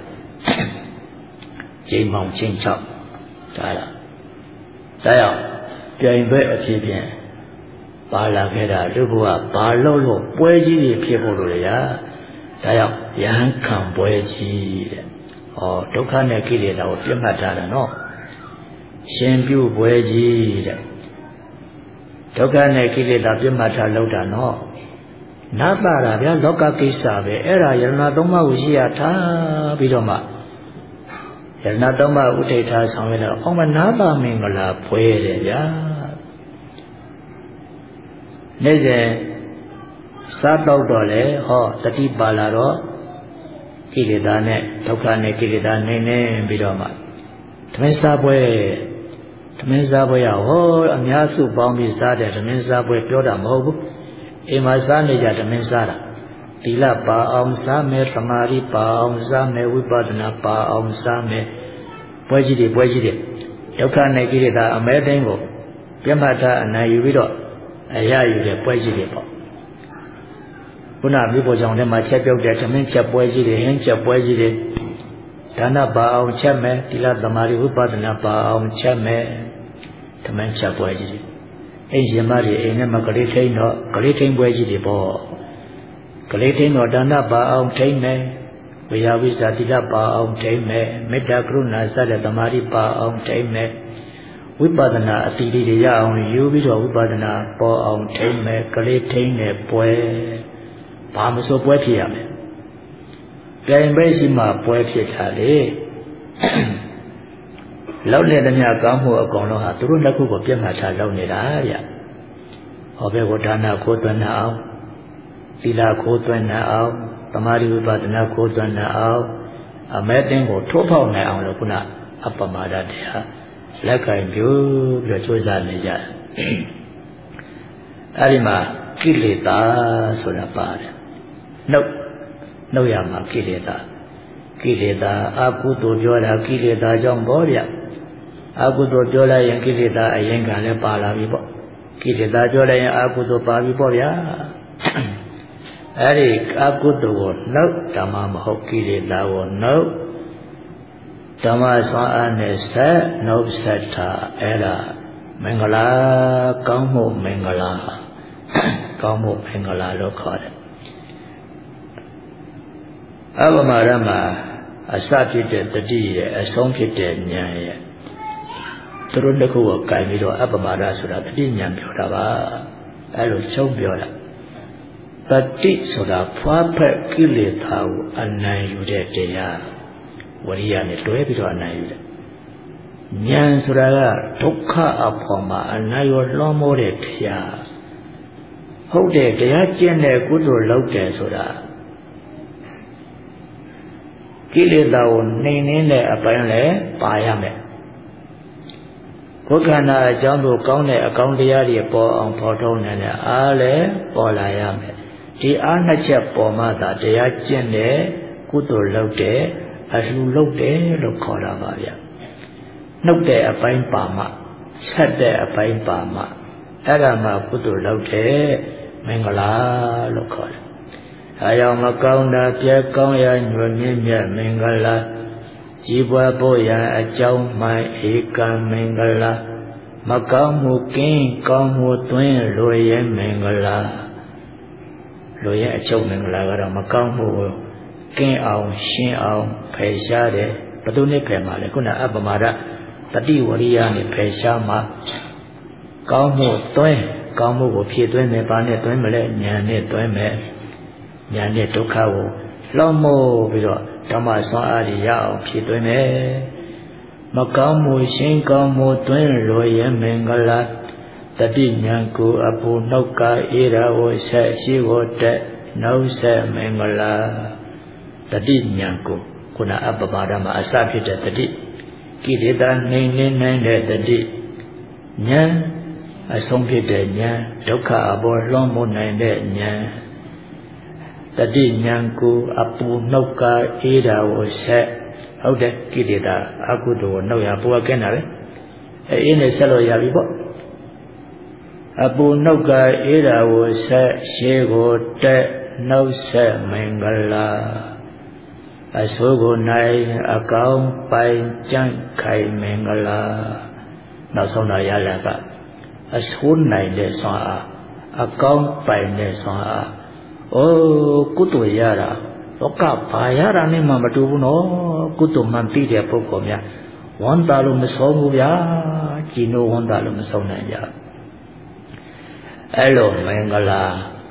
ချင်းမောင်းချင်းချောက်ဒါလားဒါရောက်ပြိုင်ပဲအဖြစ်ဖြင့်ပါလာခဲ့တာလူဘဝဘာလို့ပွဲကြီးတွေဖြစ်ဖို့လို့လေရာဒါရောက်ယဟန်ခံပွဲကြီးတဲ့ဟောဒုက္ခနဲ့ကိလေသာကိုပြတ်မှတ်ထားတာနော်ရှင်ပြုပွဲကြီးတဲ့ဒုက္ခနဲ့ကိလေသာပြတ်မှတ်ထားလောက်တာနော်နာတာတာဗျာလောကကိစ္စပဲအဲ့ဒါယရဏသုံးပါးကိုရှိရထားပြီးတော့မှယရဏသုံးပါးဥဒိဋ္ဌာဆောင်ရတော့အောင်မနာတာမင်္ဂလာပွဲတယ်ဗျာနေ့စဉ်စားတော့တော့လေဟောတတိပါလာတော့ကိလေသာနဲ့ဒုက္ခနဲ့ကိလေသာနေပြီးတော့မှသမင်းစားပွဲရဟောအများစုပေါင်းပြီးစားတယ်သမင်းစားပွဲပြောတာမဟုတ်ဘူးအိမ်မှာစားနေကြသမင်းစားတာသီလပါအောင်စားမယ်သမာဓိပါအောင်စားမယ်ဝိပဿနာပါအောင်စားမယ်ပွဲကြီးတွေဒုက္ခနဲ့ကိလေသာအမဲသိမ်းကိုပြတ်မှတ်ထားအနိုင်ယူပြီးတော့အရယူတဲ့ပွဲကြီးတွေပေါ့ခုနမြို့ပေါ်ကြောင်ထဲမှာချက်ပြုတ်တဲ့သမင်းချက်ပွဲကြီးတွေဟင်းချက်ပွဲကြီးတွေဒါနပါအောင်ချက်မယ်သီလသမာဓိဝိပဿနာပါအောင်ချက်မယ်သမင်းချက်ပွဲကြီးတွေအိမ်ရှင်မတွေအိမ်ထဲမှာကလေးထိန်တော့ကလေးထိန်ပွဲကြီးတွေပေါ့ကလေးထိန်တော့ဒါနပါအောင်ထိန်မယ်ဝိယဝိဇ္ဇာသီလပါအောင်ထိန်မယ်မေတ္တာကရုဏာစတဲ့သမာဓိပါအောင်ထိန်မယ်ဝိပဿနာအတိတွေရအောင်ယူပြီးတော့ဝိပဿနာပေါ်အောင်ထိန်မယ်ကလေးထိန်တဲ့ပွဲဘာမဆိုပွဲဖြစ်ရမယ်ပြိုင်ပဲရှိမှပွဲဖြစ်တာလေလောက်တဲ့မြတ်ကောင်းမှုအကောင်လုံးဟာသူတို့လက်ခုကိုပြတ်မှတ်ထားလောက်နေတာဗျဟောဘယ်ကိုဒါနကိုသွန်းနာအောင်သီလကိုသွန်းနာအောင်သမာဓိဝိပဿနာကိုသွန်းနာအောင်အမဲတင်းကိုထိုးဖောက်နိုင်အောင်လို့ခုနအပမဒတရားလက်ကင်ပြုပြီးတော့ကြိုးစားနေကြတယ်အဲဒီမှာကိလေသာဆိုတာပါတယ်နှုတ်ရမှာကိလေသာအကုသိုလ်ပြောတာကိလေသာကြောင့်ပေါ့ဗျအကုသိုလ်ပြောလိုက်ရင်ကိလေသာအရင်ကလည်းပါလာပြီပေါ့ကိလေသာပြောလိုက်ရင်အကုသိုလ်ပါပြီပေါ့ဗျာအဲ့ဒီအကုသိုလ်ကိုနှုတ်ဓမ္မမဟုတ်ကိလေသာကိုနှုတ်ဓမ္မဆွမ်းအားနဲ့ဆက်နှုတ်ဆက်တာအဲ့ဒါမင်္ဂလာကောင်းမှုမင်္ဂလာကောင်းမှုမင်္ဂလာလို့ခေါ်တယ်အပမရမှာအစဖြစ်တဲ့တတိရဲ့အဆုံးဖြစ်တဲ့ဉာဏ်ရဲ့သူတို့တစ်ခုကိုကြိုင်ပြီးတော့အပမရဆိုတာတတိဉာဏ်ပြောတာပါအဲ့လိုချုပ်ပြောတာတတိဆိုတာဖွားဖက်ကိလေသာကိုအနိုင်ယူတဲ့တရားဝရိယနဲ့တွဲပြီးတော့အနိုင်ယူတယ်ဉာဏ်ဆိုတာကဒုက္ခအဖို့မှာအနိုင်ရောလွှမ်းမိုးတဲ့တရားဟုတ်တယ်တရားကျင့်တဲ့ကုသိုလ်လုပ်တယ်ဆိုတာကိလေသာကိုနှိမ်နှင်းတဲ့အပိုင်းလည်းပါရမယ်ကိုယ်ခန္ဓာအကြောင်းကိုကောင်းတဲ့အကောင်းတရားတွေပေါ်အောင်ဖော်ထုတ်နိုင်တဲ့အားလည်းပေါ်လာရမယ်ဒီအားနှစ်ချက်ပေါ်မှသာတရားကျင့်တဲ့ကုသိုလ်လုပ်တဲ့အလှူလုပ်တယ်လို့ခေါ်တာပါဗျနှုတ်တဲ့အပိုင်းပါမှဆက်တဲ့အပိုင်းပါမှအဲ့ဒါမှကုသိုလ်လုပ်တဲ့မင်္ဂလာလို့ခေါ်တယ်။အဲကြောင့်မကောင်းတာပြည့်ကောင်းရာညွတ်မြင့်မြတ်မင်္ဂလာကြီးပွားဖို့ရန်အကြောင်းမှန်ဧကံမင်္ဂလာမကောင်းမှုကင်းကောင်းမှုသွင်းလိုရဲ့မင်္ဂလာလိုရဲ့အချုပ်မင်္ဂလာကတော့မကောင်းမှုကိုကင်းအောင်ရှင်းအောင်ဖယ်ရှားတယ်ဘယ်သူနဲ့ဖယ်မှာလဲခုနအပမာဒတတိဝရိယနဲ့ဖယ်ရှားမှာကောင်းမှုသွင်းကောင်းမှုကိုဖြည့်သွင်းမယ်ဘာနဲ့သွင်းမလဲဉာဏ်နဲ့သွင်းမယ်ဉာဏ်နဲ့ဒုက္ခကိုလောမို့ပြီးတော့ဓမ္မဆွမ်းအားရအောင်ဖြည့်သွင်းမယ်မကောင်းမှုရှင်းကောင်းမှုသွင်းလိုရဲ့မင်္ဂလာတတိဉာဏ်ကိုအပူနှုတ်ကအေးရာကိုဆက်ရှိကိုတက်နှုတ်ဆက်မင်္ဂလာတတိဉာဏ်ကိုခုနအပ္ပပါဒမှာအစဖြစ်တဲ့တတိကိလေသာနှိမ်နှင်းနိုင်တဲ့တတိဉာဏ်အဆုံးဖြစ်တဲ့ဉာဏ်ဒုက္ခအပေါ်လွှမ်းမိုးနိုင်တဲ့ဉာဏ်တတိဉာဏ်ကိုအပူနှုတ်ကအေးတာကိုဆက်ဟုတ်တယ်ကိလေသာအကုသိုလ်ကိုနှုတ်ရပူကကင်းတာပဲအေးနဲ့ဆက်လို့ရပြီပေါ့အပူနှုတ်ကအေးတာကိုဆက်ရှေးကိုတက်နှုတ်ဆက်မင်္ဂလာအဆိုးကိုနိုင်အကောင်းပိုင်ကြံ့ခိုင်မင်္ဂလာနောက်ဆုံးတော့ရလာကအဆိုးနိုင်တဲ့ဆွမ်းအားအကောင်းပိုင်တဲ့ဆွမ်းအားအိုးကုသိုလ်ရတာလောကဘာရတာနဲ့မှမတူဘူးနော်ကုသိုလ်မှန်သိတဲ့ပုဂ္ဂိုလ်များဝမ်းသာလို့မဆုံးဘူးဗျာကြည်နိုးဝမ်းသာလို့မဆုံးနိုင်ကြအဲ့လိုမင်္ဂလာ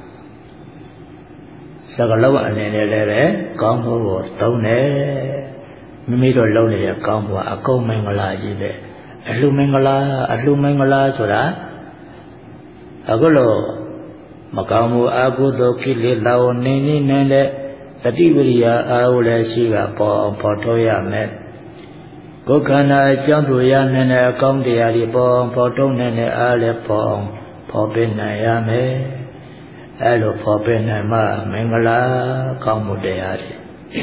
စကလုံးအနေနဲ့လည်းပဲကောင်းမှုကိုသုံးတယ်မိမိတို့လုပ်နေတဲ့ကောင်းမှုကအကုန်မင်္ဂလာကြီးပဲအလှမင်္ဂလာဆိုတာအခုလိုမကောင်းမှုအကုသိုလ်ကိလေသာကိုနှိမ်နှင်းနိုင်တဲ့တတိဝိရိယအားကိုလည်းရှိကပေါ်အောင်ဖော်ထုတ်ရမယ်ကိုယ်ခန္ဓာအကြောင်းတို့ရနိုင်တဲ့အကောင်းတရားတွေပေါ်အောင်ဖော်ထုတ်နိုင်တဲ့အားလည်းပေါ်အောင်ဖော်ပြနိုင်ရမယ်အဲ့လိုဖော်ပြနိုင်မှမင်္ဂလာကောင်းမှုတရားတွေ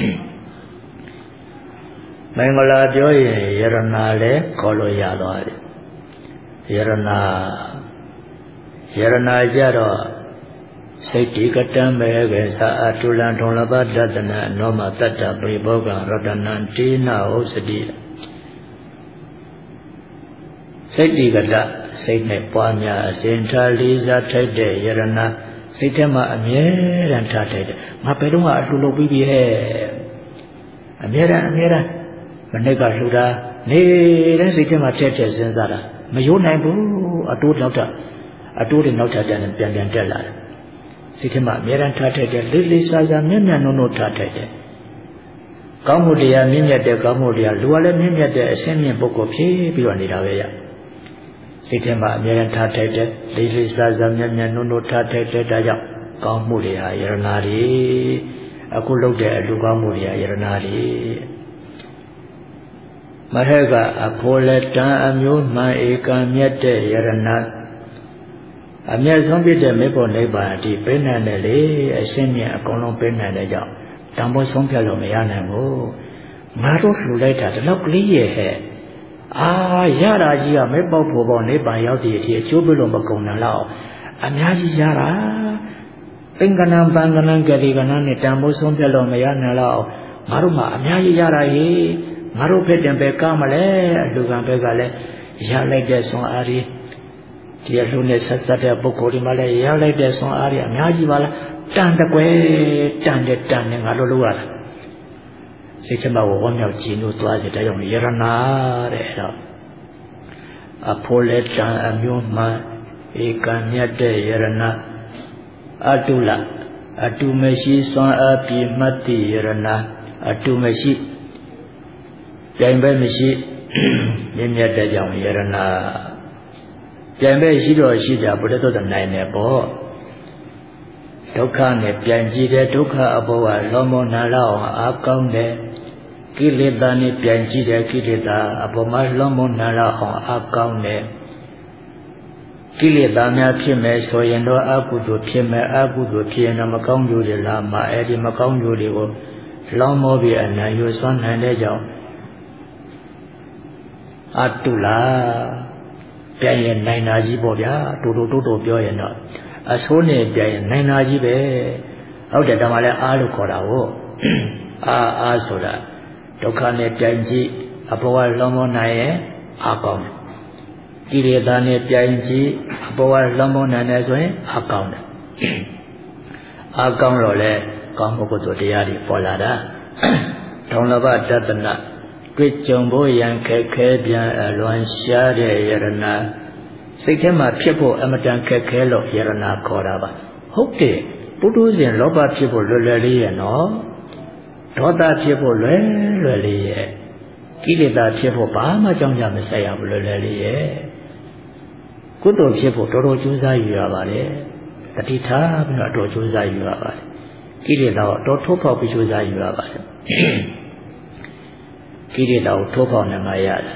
မင်္ဂလာပြောရင်ယရနာလည်းခေါ်လို့ရသွားတယ်ယရနာကြတော့စိတ်တိကတံမေကေသာအတုလံထုံလပတ္တနာနောမတတ္တပရိဘောဂရတနံတေနဥစ္စတိစိတ်တိကတစိတ်နဲ့ပွားများအစဉ်ထားလေးစားထိုက်တဲ့ယရနာစိတ်ထဲမှာအမြဲတမ်းထားထိုက်တယ်ငါဘယ်တော့မှအလှလုပ်ပြီးပြီဟဲ့အမြဲတမ်းမနေ့ကလှူတာနေတဲ့စိတ်ထဲမှာထက်စဉ်းစားတာမယိုးနိုင်ဘူးအတိုးတွေနောက်ထပ်ပြန်တက်လာတယ်စိတ်ထဲမှာအမြဲတမ်းထားထိုက်တယ်လေးစားမျက်နှုတ်ထားထိုက်တယ်ကောင်းမှုတရားမြင့်မြတ်တဲ့ကောင်းမှုတရားလူကလည်းမြင့်မြတ်တဲ့အရှင်းမြင့်ပုဂ္ဂိုလ်ဖြစ်ပြီးတော့နေတာပဲရစိတ်ထဲမှာအမြဲတမ်းထားထိုက်တယ်လေးစားမျက်နှုတ်ထားထိုက်တယ်ဒါကြောင့်ကောင်းမှုတွေဟာယရနာတွေအခုလုပ်တဲ့အလူကောင်းမှုတွေဟာယရနာတွေမဟဲ့ကအဖို့လက်တန်အမျိုးမှန်ဧကံမြတ်တဲ့ယရနာအမြတ်ဆုံးဖြစ်တဲ့မေဖို့နိဗ္ဗာန်အထိပေးနိုင်တယ်လေအရှင်းမြတ်အကုန်လုံးပေးနိုင်တဲ့ကြောင့်တန်ဖိုးဆုံးဖြတ်လို့မရနိုင်ဘူးငါတို့လှူလိုက်တာဒီလောက်ကလေးရဲ့ဟဲ့ရတာကြီးကမေပေါက်ဖို့ပေါ့နိဗ္ဗာန်ရောက်တဲ့အထိအကျိုးပေးလို့မကုန်နိုင်တော့အများကြီးရတာ Pingkanan pangkanan kiri kanan ni tamu sompi lo maya nala maru ma amya yara ye maru peten beka male lugan beka le ya lai de song ari dia lu ne sasada bukuri male ya lai de song ari amya ji bala tan de kwe tan ne ngalo lu waစိတ်ထဲမှာဝမ်းမြောက်ကြည်နူးသွားစေတဲ့ကြောင့်ယရနာတဲ့တော့အဖို့လက်တံအမျိုးမှဧကံမြတ်တဲ့ယရနာအတုလအတုမရှိစွမ်းအားပြည့်မှတ်သည့်ယရနာအတုမရှိပြိုင်ပဲမရှိမြင့်မြတ်တဲ့ကြောင့်ယရနာပြိုင်ပဲရှိတော့ရှိကြဘုရားတော်နိုင်တယ်ပေါ့ဒုက္ခနဲ့ပြန်ကြည့်တဲ့ဒုက္ခအဘောကလောမောနာလောက်အားကောင်းတယ်ကိလေသာနဲ့ပြန်ကြည့်တဲ့ကိလေသာအပေါ်မှာလောမောနာလောက်အားကောင်းတယ်ကိလေသာများဖြစ်မယ်ဆိုရင်တော့အကုသိုလ်ဖြစ်မယ်အကုသိုလ်ဖြစ်ရင်တော့မကောင်းကျိုးတွေလာမှာအဲ့ဒီမကောင်းကျိုးတွေကိုလောမောပြီးအနံ့ယူစွမ်းနိုင်တဲ့ကြောင့်အတုလားပြန်ရင်နိုင်တာကြီးပေါ့ဗျာတူပြောရင်တော့အဆိုးနဲ့ပြန်ရင်နိုင်တာကြီးပဲဟုတ်တယ်ဒါမှလည်းအားလို့ခေါ်တာဟုတ်အားဆိုတာဒုက္ခနဲ့ပြန်ကြည့်အဘောကလောမောနိုင်ရဲ့အားကောင်းတယ်ကိလေသာနဲ့ပြန်ကြည့်အဘောကလောမောနိုင်တယ်ဆိုရင်အားကောင်းတယ်အားကောင်းတော့လေကောင်းမှုကုသိုလ်တရားတွေပေါ်လာတာထောင်လဘတတနာတွေ့ကြုံဖို့ရန်ခက်ခဲပြန်အလွန်ရှားတဲ့ယရနာစိတ်ထဲမှာဖြစ်ဖို့အမတန်ခက်ခဲလို့ယရနာခေါ်တာပါဟုတ်တယ်ပုထုဇဉ်လောဘဖြစ်ဖို့လွယ်လွယ်လေးရဲ့နော်ဒေါသဖြစ်ဖို့လွယ်လွယ်လေးရဲ့ကိလေသာဖြစ်ဖို့ဘာမှကြောင်းကြမဆက်ရဘူးလွယ်လွယ်လေးရဲ့ကုသိုလ်ဖြစ်ဖို့တော်တော်ကြိုးစားယူရပါတယ်တတိထားပြီးတော့တော်ကြိုးစားယူရပါတယ်ကိလေသာကိုတော်ထိုးဖောက်ပြီးကြိုးစားယူရပါတယ်ကိလေသာကိုထိုးဖောက်နိုင်မှရတယ်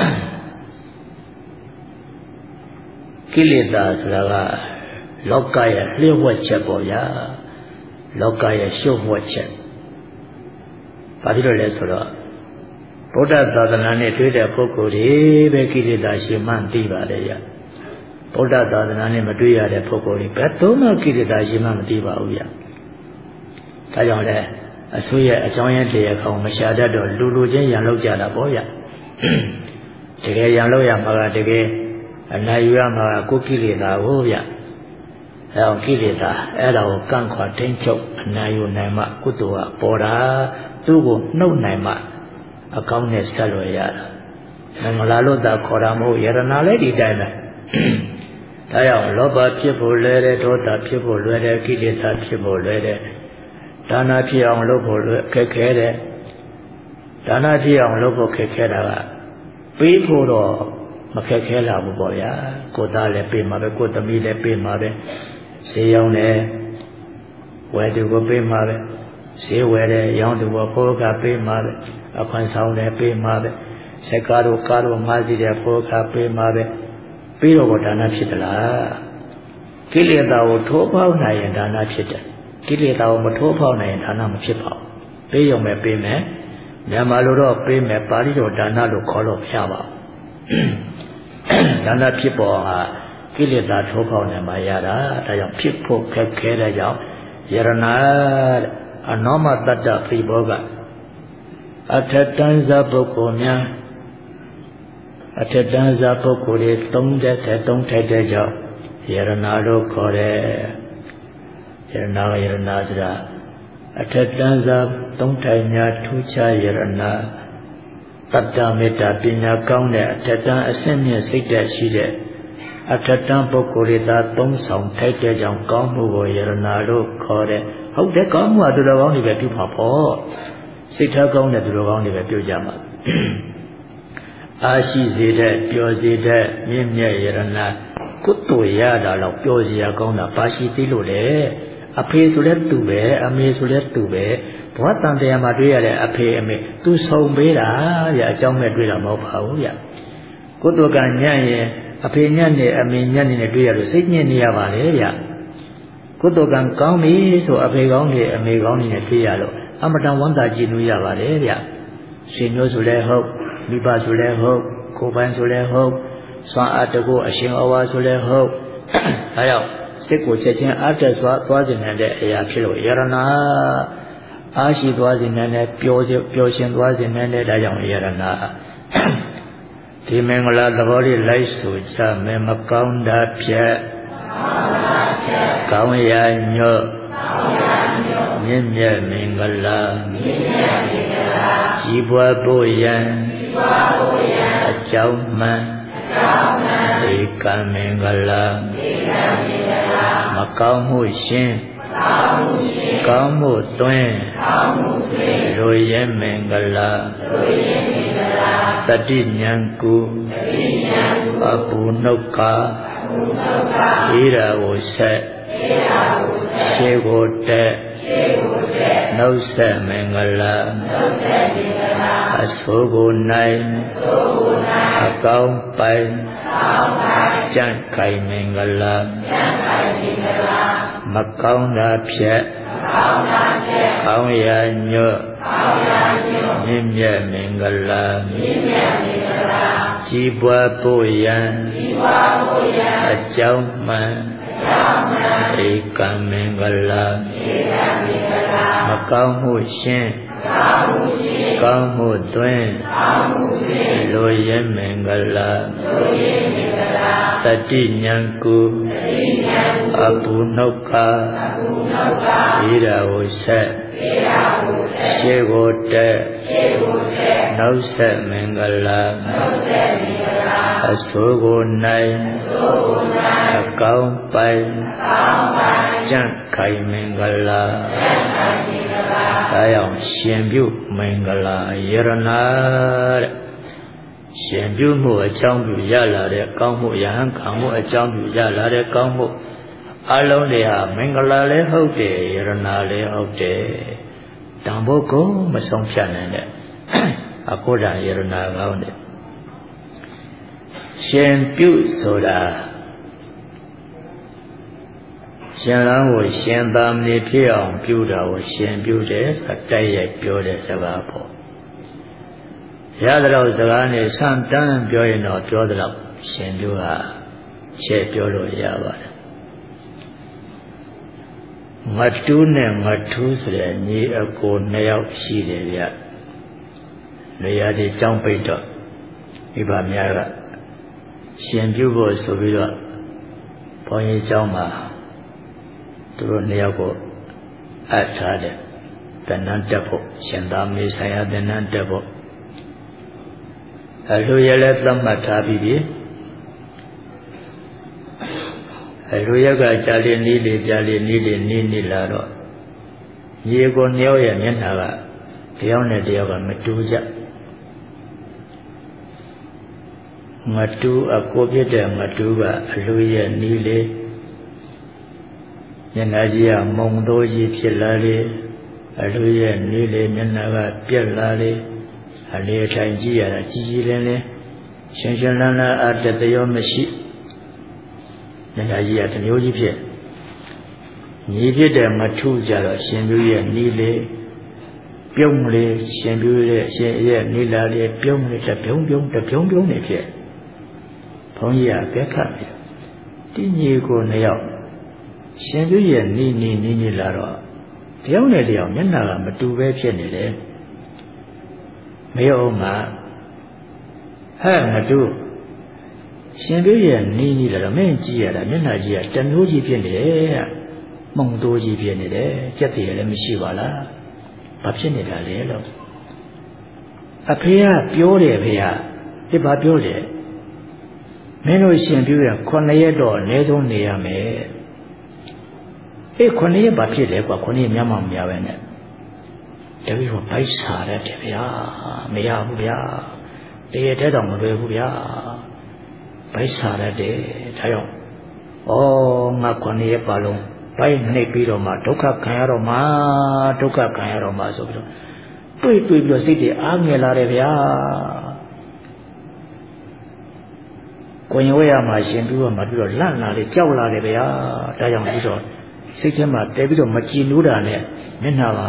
ကိလေသာဆိုတာကလောကရဲ့လျှို့ဝှက်ချက်ပေါ့ဗျာလောကရဲ့လျှို့ဝှက်ချက်ဘာဖြစ်လို့လဲဆိုတော့ဗုဒ္ဓသာသနာနဲ့တွေ့တဲ့ပုဂ္ဂိုလ်တွေပဲကိလေသာရှင်မှန်းသိပါတယ်ဗျဗုဒ္ဓသာသနာနဲ့မတွေ့ရတဲ့ပုဂ္ဂိုလ်တွေဘယ်တော့မှကိလေသာရှင်မှန်းမသိပါဘူးဗျဒါကြောင့်လဲအဆွေရဲ့အကြောင်းရင်းတရားခေါင်းမရှာတတ်တော့လူချင်းရန်လောက်ကြတာပေါ့ဗျတကယ်ရန်လောက်ရမှာကတကယ်အနာယူရမှာကကိုကိလေသာကိုဗျအဲအောင်ကိလေသာအဲ့ဒါကိုကန့်ခွာထိန်းချုပ်အနာယူနိုင်မှကုသိုလ်ကပေါ်တာသူ့ကိုနှုတ်နိုင်မှအကောင်းနဲ့ဆက်လွယ်ရတာမလာလို့သာခေါ်တာမဟုတ်ယရနာလည်းဒီတိုင်းပဲဒါကြောင့်လောဘဖြစ်ဖို့လွယ်တယ်ဒေါသဖြစ်ဖို့လွယ်တယ်ကိလေသာဖြစ်ဖို့လွယ်တယ်ဒါနဖြစ်အောင်လုပ်ဖို့ခက်ခဲတယ်ဒါနဖြစ်အောင်လုပ်ဖို့ခက်ခဲတာကပေးဖို့တော့မခက်ခဲလာဘူးပေါ့ဗျာကိုသားလည်းပေးမှာပဲကိုသမီးလည်းပေးမှာပဲဈေးရောင်းတယ်ဝယ်သူကိုပေးမှာပဲဈေးဝယ်တယ်ရောင်းသူကိုဖိုးကပေးမှာပဲအခွန်ဆောင်တယ်ပေးမှာပဲစက်ကားတို့ကားတို့မားစီတယ်ဖိုးကပေးမှာပဲပြီးတော့ဒါနဖြစ်သလားကိလေသာကိုထိုးပေါက်နိုင်ရင်ဒါနဖြစ်တယ်ကိလေသာကိုမထိုးပေါက်နိုင်ရင်ဒါနမဖြစ်ပါဘူးပေးရုံပဲပေးမယ်မြန်မာလိုတော့ပေးမယ်ပါဠိတော်ဒါနလို့ခေါ်လို့မရပါဘူးဒါနဖြစ်ပေါ်ဟာကိလေသာထိုးပေါက်နိုင်မှရတာဒါကြောင့်ဖြစ်ဖို့ခက်ခဲတဲ့ကြောင့်ယရနာအနောမတတ္တပိဘောကအထတန်းစားပုဂ္ဂိုလ်များအထတန်းစားပုဂ္ဂိုလ်တွေသုံးတဲ့တဲ့ကြောင့်ယရနာလို့ခေါ်တယ်ယရနာဆိုတာအထတန်းစားသုံးထိုင်များထူးခြားယရနာတတ္တမေတ္တာပညာကောင်းတဲ့အထတန်းအဆင့်မြင့်စိတ်ဓာတ်ရှိတဲ့အထတန်းပုဂ္ဂိုလ်တွေသာသုံးဆောင်ထိုက်တဲ့ကြောင့်ကောင်းမှုကိုယရနာလို့ခေါ်တယ်ဟုတ်တယ်ကောင်းမှုကသူတော်ကောင်းတွေပဲပြုမှာပေါ့စိတ်ထားကောင်းတဲ့သူတော်ကောင်းတွေပဲပြုကြမှာအာရှိစေတဲ့ပျော်စေတဲ့မြင့်မြတ်ယရနာကုသိုလ်ရတာတော့ပျော်စရာကောင်းတာပါရှိသေးလို့လေအဖေဆိုလဲသူပဲအမေဆိုလဲသူပဲဘဝတန်တရားမှာတွေ့ရတဲ့အဖေအမေသူဆုံပေးတာဗျအကြောင်းမဲ့တွေ့တာမဟုတ်ပါဘူးဗျကုသိုလ်ကညံ့ရင်အဖေညံ့နေအမေညံ့နေတွေ့ရလို့စိတ်ညစ်နေရပါလေဗျကုသိုလ်ကံကောင်းပြီဆိုအဖေကောင်းနေအမေကောင်းနေနဲ့တွေ့ရလို့အမတန်ဝမ်းသာကြည်နူးရပါတယ်ဗျရှင်မျိုးဆိုလဲဟုတ်မိဘဆိုလဲဟုတ်ကိုယ်ပိုင်ဆိုလဲဟုတ်စွမ်းအားတကူအရှင်အဝါဆိုလဲဟုတ်ဒါကြောင့်စိတ်ကိုချက်ချင်းအားတက်စွာသွားစေနိုင်တဲ့အရာဖြစ်လို့ယရဏအားရှိသွားစေနိုင်တဲ့ပျော်ရှင်သွားစေနိုင်တဲ့ဒါကြောင့်ယရဏဒီမင်္ဂလာသဘောလေးလိုက်ဆိုကြမယ်မကောင်းတာဖြတ်ကောင်းရာညွတ်မြင့်မြတ်မင်္ဂလာကြီးပွားဖို့ရန်အကြောင်းမှန်ဧကမင်္ဂလာမကောင်းမှုရှင်ကောင်းမှုသွင်းလိုရဲမင်္ဂလာတတိဉဏ်ကုအပူနှုတ်ကဣရာဝဆက်ရှေကိုတက်နှုတ်ဆက်မင်္ဂလာအဆိုးကိုနိုင်အကောင်းပိုင်ကြံ့ခိုင်မင်္ဂလာမကောင်းတာဖြတ်ကောင်းရာညွတ်မြင့်မြတ်မင်္ဂလာကြီးပွားဖို့ရန်အကြောင်းမှန်ဧကမင်္ဂလာမကောင်းမှုရှင်ကောင်းမှုသွင်းလိုရဲမင်္ဂလာတတိဉဏ်ကုအပူနှုတ်ကဣရာဝဆက်ရှေကိုတက်နှုတ်ဆက်မင်္ဂလာအဆိုးကိုနိုင်အကောင်းပိုင်ကြံ့ခိုင်မင်္ဂလာဒါကြောင့်ရှင်ပြုမင်္ဂလာယရဏတဲ့ရှင်ပြုမှုအကြောင်းပြုရလာတဲ့ကောင်းမှုယဟန်ခံမှုအကြောင်းပြုရလာတဲ့ကောင်းမှုအလုံးတွေဟာမင်္ဂလာလည်းဟုတ်တယ်ယရဏလည်းဟုတ်တယ်တန်ဖို့ကိုမဆုံးဖြတ်နိုင်တဲ့အဖို့ဓာယရဏကောင်းတယ်ရှင်ပြုဆိုတာရှင်လန်းကိုရှင်သာမဏေဖြစ်အောင်ပြုတာကိုရှင်ပြုတယ်ဆိုတိုက်ရိုက်ပြောတဲ့စကားပေါ့ရသလောက်စကားနဲ့ဆန့်တန်းပြောရင်တော့ပြောသလောက်ရှင်ပြုဟာရှေ့ပြောလို့ရပါတယ်ငါတူးနဲ့ငါထူးဆိုတဲ့ညီအကို2ယောက်ရှိတယ်ဗျနေရာဒီကြောင်းပိတ်တော့မိဘများကရှင်ပြုဖို့ဆိုပြီးတော့ဘုန်းကြီးကျောင်းမှာသူတို့2ယောက်ကိုအပ်ထားတယ်တဏ္ဍတက်ဖို့ရှင်သာမေဆိုင်ရာတဏ္ဍတက်ဖို့အလိုရလည်းသတ်မှတ်ထားပြီးပြီအလိုရကကြာလေနီးလေကြာလေနီးလေနီးလာတော့ညီကို2ယောက်ရဲ့မျက်နှာကတယောက်နဲ့တယောက်ကမတူကြငါတူအကိုဖြစ်တဲ့ငါတူကအလိုရနီးလေမျက်နှာကြီးကမုံသိုးကြီးဖြစ်လာလေအလိုရနီးလေမျက်နှာကပြက်လာလေအလေထိုင်ကြည့်ရတာကြီးကြီးလင်းလင်းရှင်ရှင်လန်းလန်းအတတရောမရှိမျက်နှာကြီးကတမျိုးကြီးဖြစ်ညီဖြစ်တဲ့မထုကြတော့ရှင်ပြုရဲ့နီးလေပြုံးလေရှင်ပြုရဲ့ရှင်ရဲ့နီးလာလေပြုံးလေတပြုံးပြုံးနေဖြစ်ဘုန်းကြီးကပဲခတ်ပြီတိညီကို2ယောက်ရှင်ပြုရဲ့နီးလာတော့တယောက်နဲ့တယောက်မျက်နှာကမတူပဲဖြစ်နေတယ်မေယုံကဟဲ့မတူရှင်ပြုရဲ့နီးလာတော့မင်းကြည့်ရတာမျက်နှာကြီးကတမျိုးကြီးဖြစ်နေတယ်မုံတိုးကြီးဖြစ်နေတယ်ကြက်တည်းလည်းမရှိပါလားဘာဖြစ်နေတာလဲလို့အဖေကပြောတယ်ဖေကဒီဘာပြောတယ်မင်းတို့ရှင်ပြုရ9ရက်တော့အနည်းဆုံးနေရမယ်9ရက်ဘာဖြစ်လဲကွာ9ရက်များမှမများပဲနဲ့တပည့်တော်ဗိုက်စားရတယ်ဗျာမရဘူးဗျာတရက်တည်းတော့မလွယ်ဘူးဗျာဗိုက်စားရတယ်ဒါကြောင့်ငါ9ရက်ပါလုံးဗိုက်နှိပ်ပြီးတော့မှဒုက္ခခံရတော့မှဆိုပြီးတော့တွေ့ပြီးတော့စိတ်တွေအားငယ်လာတယ်ဗျာကိုရင်ဝဲရမှာရှင်ပြီးတော့မှပြီးတော့လန့်လာလေကြောက်လာတယ်ဗျာဒါကြောင့်ပြီးတော့စိတ်ထဲမှာတဲပြီးတော့မကြည်နိုးတာနဲ့မျက်နှာပါ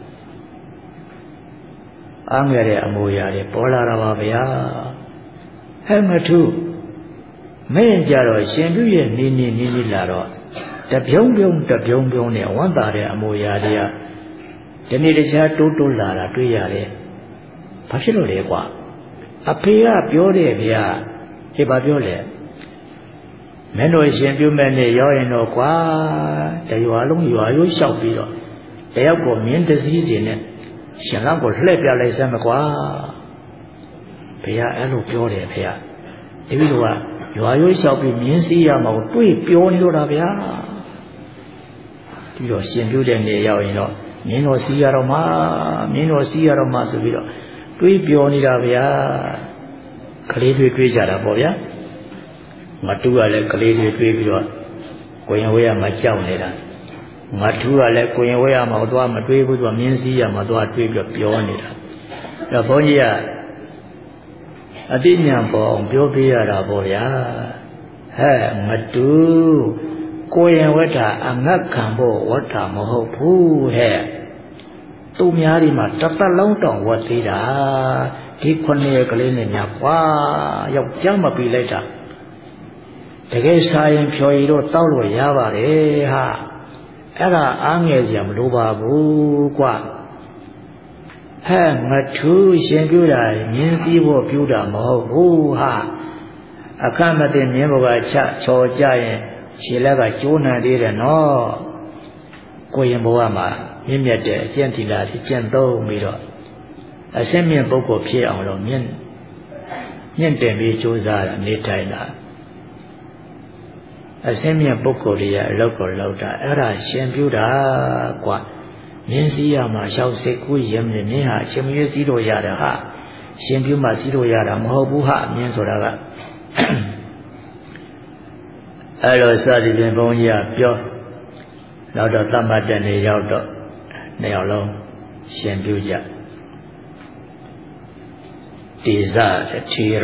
အားငယ်တဲ့အမူအရာတွေပေါ်လာတာပါဗျာဟဲ့မထုမင်းကြတော့ရှင်ပြုရဲ့နီးလာတော့တပြုံးပြုံးနဲ့ဝမ်းသာတဲ့အမူအရာတွေကဒီနေ့တခြားတိုးလာတာတွေ့ရတယ်ဘာဖြစ်လို့လဲကွာအဖေကပြောတယ်ဗျာဟေ့ဘာပြောလဲမင်းတို့ရှင်ပြုမဲ့နဲ့ရောက်ရင်တော့ကွာတရွာလုံးရွာရိုးလျှောက်ပြီးတော့တယောက်ကိုမြင်းတစည်းစီနဲ့ရှင်လောက်ကိုလှည့်ပြလိုက်စမ်းမကွာဖေကအဲ့လိုပြောတယ်ဖေကတပည့်တော်ကရွာရိုးလျှောက်ပြီးမြင်းစည်းရမှာကိုတွေးပြောနေတော့တာဗျာပြီးတော့ရှင်ပြုတဲ့နေရောက်ရင်တော့မြင်းတော်စီးရတော့မှဆိုပြီးတော့တွေးပြောနေတာဗျာကလေးတွေးကြတာပေါ့ဗျာငါတူကလည်းကလေးတွေတွေးပြီးတော့ကိုရင်ဝဲရမှာကြောက်နေတာငါထူးကလည်းကိုရင်ဝဲရမှာတော့မတွေးဘူးသူကမြင်းစည်းရမှာတော့တွေးပြီးတော့ပြောနေတာအဲ့ဘုန်းကြီးကအသိဉာဏ်ပေါ်အောင်ပြောပြရတာပေါ့ဗျာဟဲ့ငါတူကိုရင်ဝဲတာအငတ်ခံဖို့ဝတ်တာမဟုတ်ဘူးဟဲ့သူများဒီမှာတစ်သက်လုံးတောင်ဝတ်သေးတာဒီ9ရက်ကလေးနဲ့ညာကွာယောက်ျားမပြီးလိုက်တာတကယ်စားရင်ဖြော်ရည်တော့တောက်လို့ရပါတယ်ဟာအဲ့ဒါအားငယ်စရာမလိုပါဘူးကွာဟဲ့မထူးရှင်ပြတာမြင်းစည်းဖို့ပြတာမဟုတ်ဘူးဟာအခမသိမြင်းဘကချချော်ကြရင်ခြေလက်ကကျိုးနိုင်သေးတယ်နော်ကိုရင်ဘဝမှာမြင့်မြတ်တဲ့အကျင့်သီလတွေကျင့်သုံးပြီးတော့အစင်းမြင့်ပုဂ္ဂိုလ်ဖြစ်အောင်လို့မြင့်တင်ပြီးကြိုးစားတာနေထိုင်တာအစင်းမြင့်ပုဂ္ဂိုလ်တွေရဲ့အလုပ်ကိုလုပ်တာအဲ့ဒါရှင်ပြုတာကွာမြင်းစည်းရမှာရှောက်စိတ်ကူးရင်မြင်းဟာရှင်မရွေးစည်းလို့ရတာဟာရှင်ပြုမှစည်းလို့ရတာမဟုတ်ဘူးဟာမြင်းဆိုတာကအဲ့လိုစသည်ဖြင့်ဘုန်းကြီးကပြောနောက်တော့သမ္မာတန်နေရောက်တော့နှစ်ယောက်လုံးရှင်ပြုကြတေဇထေရ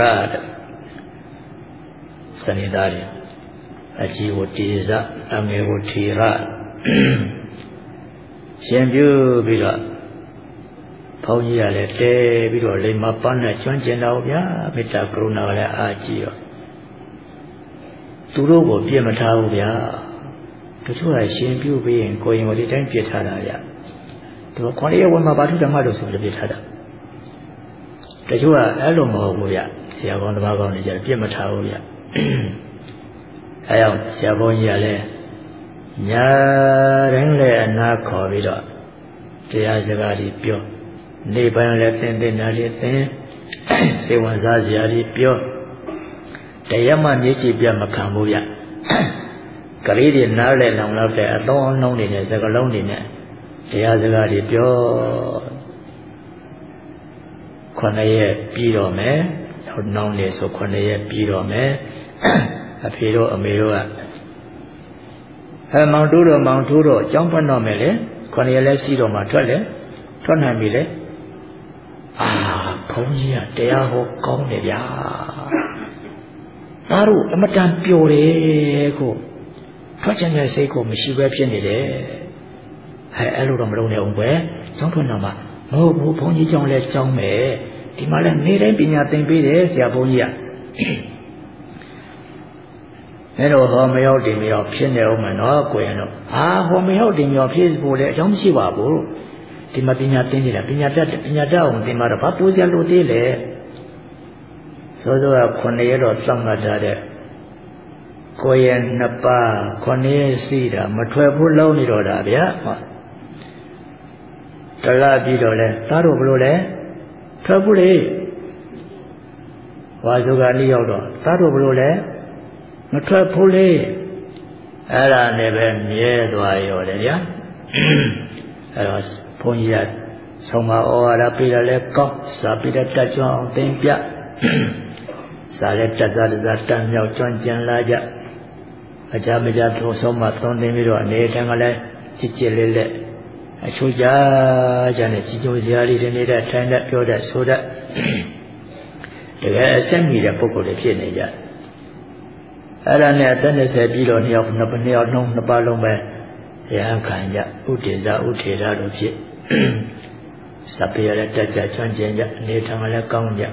စနိသားတွေအကြီးကိုတေဇအငယ်ကိုထေရရှင်ပြုပြီးတော့ဘုန်းကြီးကလည်းတဲပြီးတော့လိမ္မာပန်းနဲ့ကျွမ်းကျင်တော့ဗျာမေတ္တာကရုဏာကလည်းအားကြီးတော့သူတို့ကိုပြစ်မထားဘူးဗျာတချို့ကရှင်ပြုပြီးရင်ကိုရင်ဝဒီတိုင်းပြစ်ထားတာဗျာသူက9ရက်ဝမှာဘာထုဓမ္မလို့ဆိုပြီးပြစ်ထားတာတချို့ကအဲ့လိုမဟုတ်ဘူးဗျဆရာကောင်းတပါးကောင်းတွေကြပြစ်မထားဘူးဗျအဲကြောင့်ဆရာဘုန်းကြီးကလည်းညာတိုင်းလည်းအနာခေါ်ပြီးတော့တရားစကားတွေပြောနေပိုင်းလည်းသင်နာလေးသင်စေဝန်စားစရာတွေပြောတရားမှမျက်စိပြမခံဘူးဗျကလေးတွေနားလဲလောင်လောက်တဲ့အသောအနှုံးတွေနဲ့စကလုံးတွေနဲ့တရားစကားတွေပြော9ရက်ပြီးတော့မယ်နှောင်းနေဆို9ရက်ပြီးတော့မယ်အဖေတို့အမေတို့ကမောင်တိုးတော့အကြောင်းဖွင့်တော့မယ်လေ9ရက်လဲရှိတော့မှထွက်နိုင်ပြီလေဘုန်းကြီးကတရားဟောကောင်းတယ်ဗျာသားတို့အမတန်ပျော်တယ်ကိုထွက်ချင်တဲ့စိတ်ကိုမရှိဘဲဖြစ်နေတယ်အဲ့လိုတော့မလုပ်နဲ့အောင်ပဲကျောင်းထွက်တော့မှမဟုတ်ဘူးဘုန်းကြီးကျောင်းလဲကျောင်းမယ်ဒီမှာလဲနေတိုင်းပညာသင်ပေးတယ်ဆရာဘုန်းကြီးကအဲ့တော့ဟောမရောက်တယ်မရောက်ဖြစ်နေအောင်မနော်ကိုရင်တော့ဟောမရောက်တယ်မရောက်ဖြစ်ဖို့လဲအကြောင်းမရှိပါဘူးဒီမှာပညာသင်နေတာပညာတတ်အောင်သင်မှာတော့ဘာပိုးစရာလိုသေးလဲစောစောက9ရက်တော့စောင့်မှတ်ထားတဲ့ကိုရင်2ပါး9ရက်စီးတာမထွက်ဘူးလုံးနေတော့တာဗျာတလားပြီးတော့လဲသားတို့ဘလို့လဲထွက်ဘူးလေဝါစုကနေရောက်တော့သားတို့ဘလို့လဲမထွက်ဘူးလေအဲ့ဒါနဲ့ပဲမြဲသွားရောတယ်ဗျာအဲ့တော့ဘုန်းကြီးကဆုံးမဩဝါဒပေးတယ်လဲကောင်းစာပေးတဲ့တက်ကြွအောင်သင်ပြစာလဲတက်စားတန်မြောက်ကျွမ်းကျင်လာကြအကြမကြသုံးဆုံးမသုံးသိပြီးတော့အနေထံကလည်းကြည်လေးလက်အချို့ကြနဲ့ကြီးကျိုးစရာလေးတွေနေတဲ့ထိုင်တဲ့ပြောတဲ့ဆိုတဲ့တကယ်အဆက်မီတဲ့ပုဂ္ဂိုလ်တွေဖြစ်နေကြအဲ့ဒါနဲ့အသက်20ပြီးတော့2ယောက်နှပါးလုံးပဲရဟန်းခံကြဥဒေဇဥထေရတို့ဖြစ်စပယ်ရတဲ့တက်ကြကျွမ်းကျင်ကြအနေထံကလည်းကောင်းကြ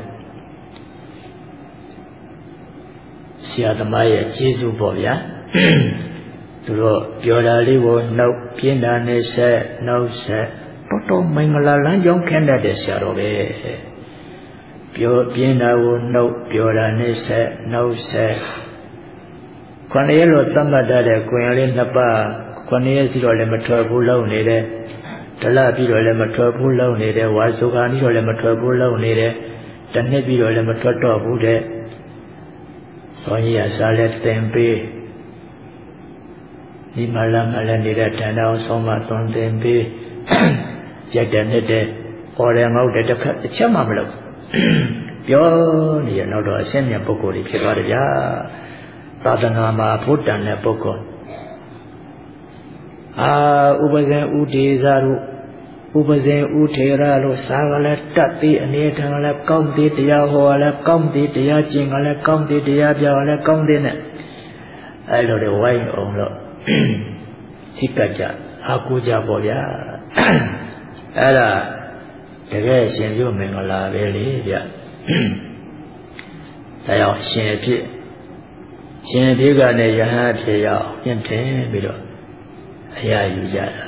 ဆရာသမားရဲ့ကျေးဇူးပေါ့ဗျာသူတို့ပြောတာလေးကိုနှုတ်ပြင်းတာနဲ့ဆက်နှုတ်ဆက်တော်မင်္ဂလာလမ်းကြောင်းခင်းတတ်တဲ့ဆရာတော်ပဲပြောပြင်းတာကိုနှုတ်ပြောတာနဲ့ဆက်နှုတ်ဆက်ခொနည်းလိုသတ်မှတ်တဲ့ကိုယ်ရလေးနှစ်ပါးခொနည်းစီတော့လည်းမထွက်ဘူးလုံနေတယ်ဒလပြီးတော့လည်းမထွက်ဘူးလုံနေတယ်ဝါစုခာနီးတော့လည်းမထွက်ဘူးလုံနေတယ်တနှစ်ပြီးတော့လည်းမထွက်တော့ဘူးတဲ့စောကြီးရစားလဲတင်ပေးဒီမလာမလည်းနေတဲ့တန်တော်ဆုံးမသွန်တင်ပေးရက်တဲ့နှစ်တဲ့ပေါ်တယ်ငေါ့တဲ့တစ်ခါတစ်ချက်မှမလုပ်ပြောနေရတော့အရှင်းမြတ်ပုဂ္ဂိုလ်တွေဖြစ်သွားတယ်ဗျာသာသနာမှာဘုဒ္ဓံတဲ့ပုဂ္ဂိုလ်ဥပဇင်ဥဒေဇာတို့ဥပဇင်ဥထေရလို့စာကလည်းတတ်သေးအနေထံကလည်းကောင်းသေးတရားဟောကလည်းကောင်းသေးတရားကျင့်ကလည်းကောင်းသေးတရားပြောကလည်းကောင်းသေးနဲ့အဲ့လိုတွေဝိုင်းအောင်လို့စိတ်ကကြအာကိုကြပေါ့ဗျာအဲ့ဒါတကယ်ရှင်ပြုမင်္ဂလာပဲလေဗျဒါကြောင့်ရှင်ဖြစ်ကနေယဟန်ဖြစ်ရောက်ပြင့်တယ်ပြီးတော့အရာယူကြတာ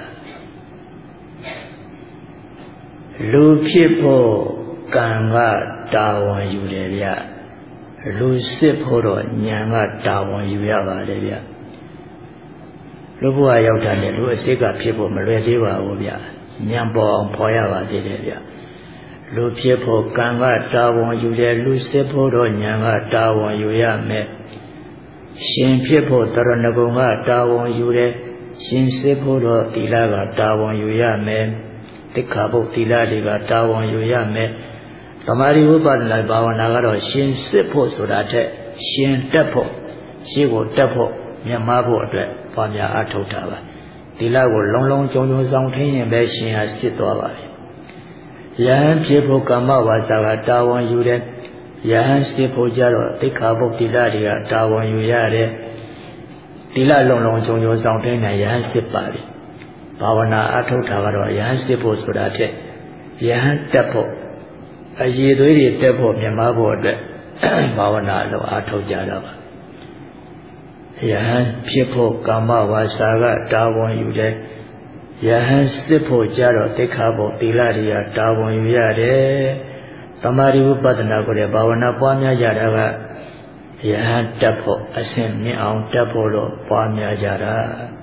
လူဖြစ်ဖို့ကံကတာဝန်ယူတယ်ဗျလူစစ်ဖို့တော့ဉာဏ်ကတာဝန်ယူရပါတယ်ဗျလူဘဝရောက်တာနဲ့လူအစစ်ကဖြစ်ဖို့မလွယ်သေးပါဘူးဗျဉာဏ်ပေါ်အောင်ဖော်ရပါသေးတယ်ဗျလူဖြစ်ဖို့ကံကတာဝန်ယူတယ်လူစစ်ဖို့တော့ဉာဏ်ကတာဝန်ယူရမယ်ရှင်ဖြစ်ဖို့တရဏဂုံကတာဝန်ယူတယ်ရှင်စစ်ဖို့တော့သီလကတာဝန်ယူရမယ်တိခါဘုတ်သီလတွေကတာဝန်ယူရမယ်သမာဓိဝိပဿနာဘာဝနာကတော့ရှင်စစ်ဖို့ဆိုတာထက်ရှင်တက်ဖို့ရှေ့ကိုတက်ဖို့မြတ်မားဖို့အတွက်ပွားများအားထုတ်တာပါသီလကိုလုံးလုံးကြုံကြုံဆောင်ထင်းရင်ပဲရှင်ဟာစစ်သွားပါပြီယဟန်ဖြစ်ဖို့ကမ္မဝါစာကတာဝန်ယူတယ်ယဟန်စစ်ဖို့ကြတော့တိခါဘုတ်သီလတွေကတာဝန်ယူရတယ်သီလလုံးလုံးကြုံကြုံဆောင်ထင်းနိုင်ယဟန်စစ်ပါပြီဘာဝနာအထုတ်တာကတော့ယဟန်စစ်ဖို့ဆိုတာတဲ့ယဟန်တက်ဖို့အရေးသွေးတွေတက်ဖို့မြတ်မားဖို့အတွက်ဘာဝနာလုံးအထုတ်ကြတာပါယဟန်ဖြစ်ဖို့ကမ္မဝါစာကတာဝန်ယူတယ်ယဟန်စစ်ဖို့ကြတော့သိက္ခာပုဒ်သီလတွေကတာဝန်ယူရတယ်သမာဓိဝိပဿနာကိုလည်းဘာဝနာပွားများကြတာကယဟန်တက်ဖို့အစဉ်မြင့်အောင်တက်ဖို့လို့ပွားများကြတာ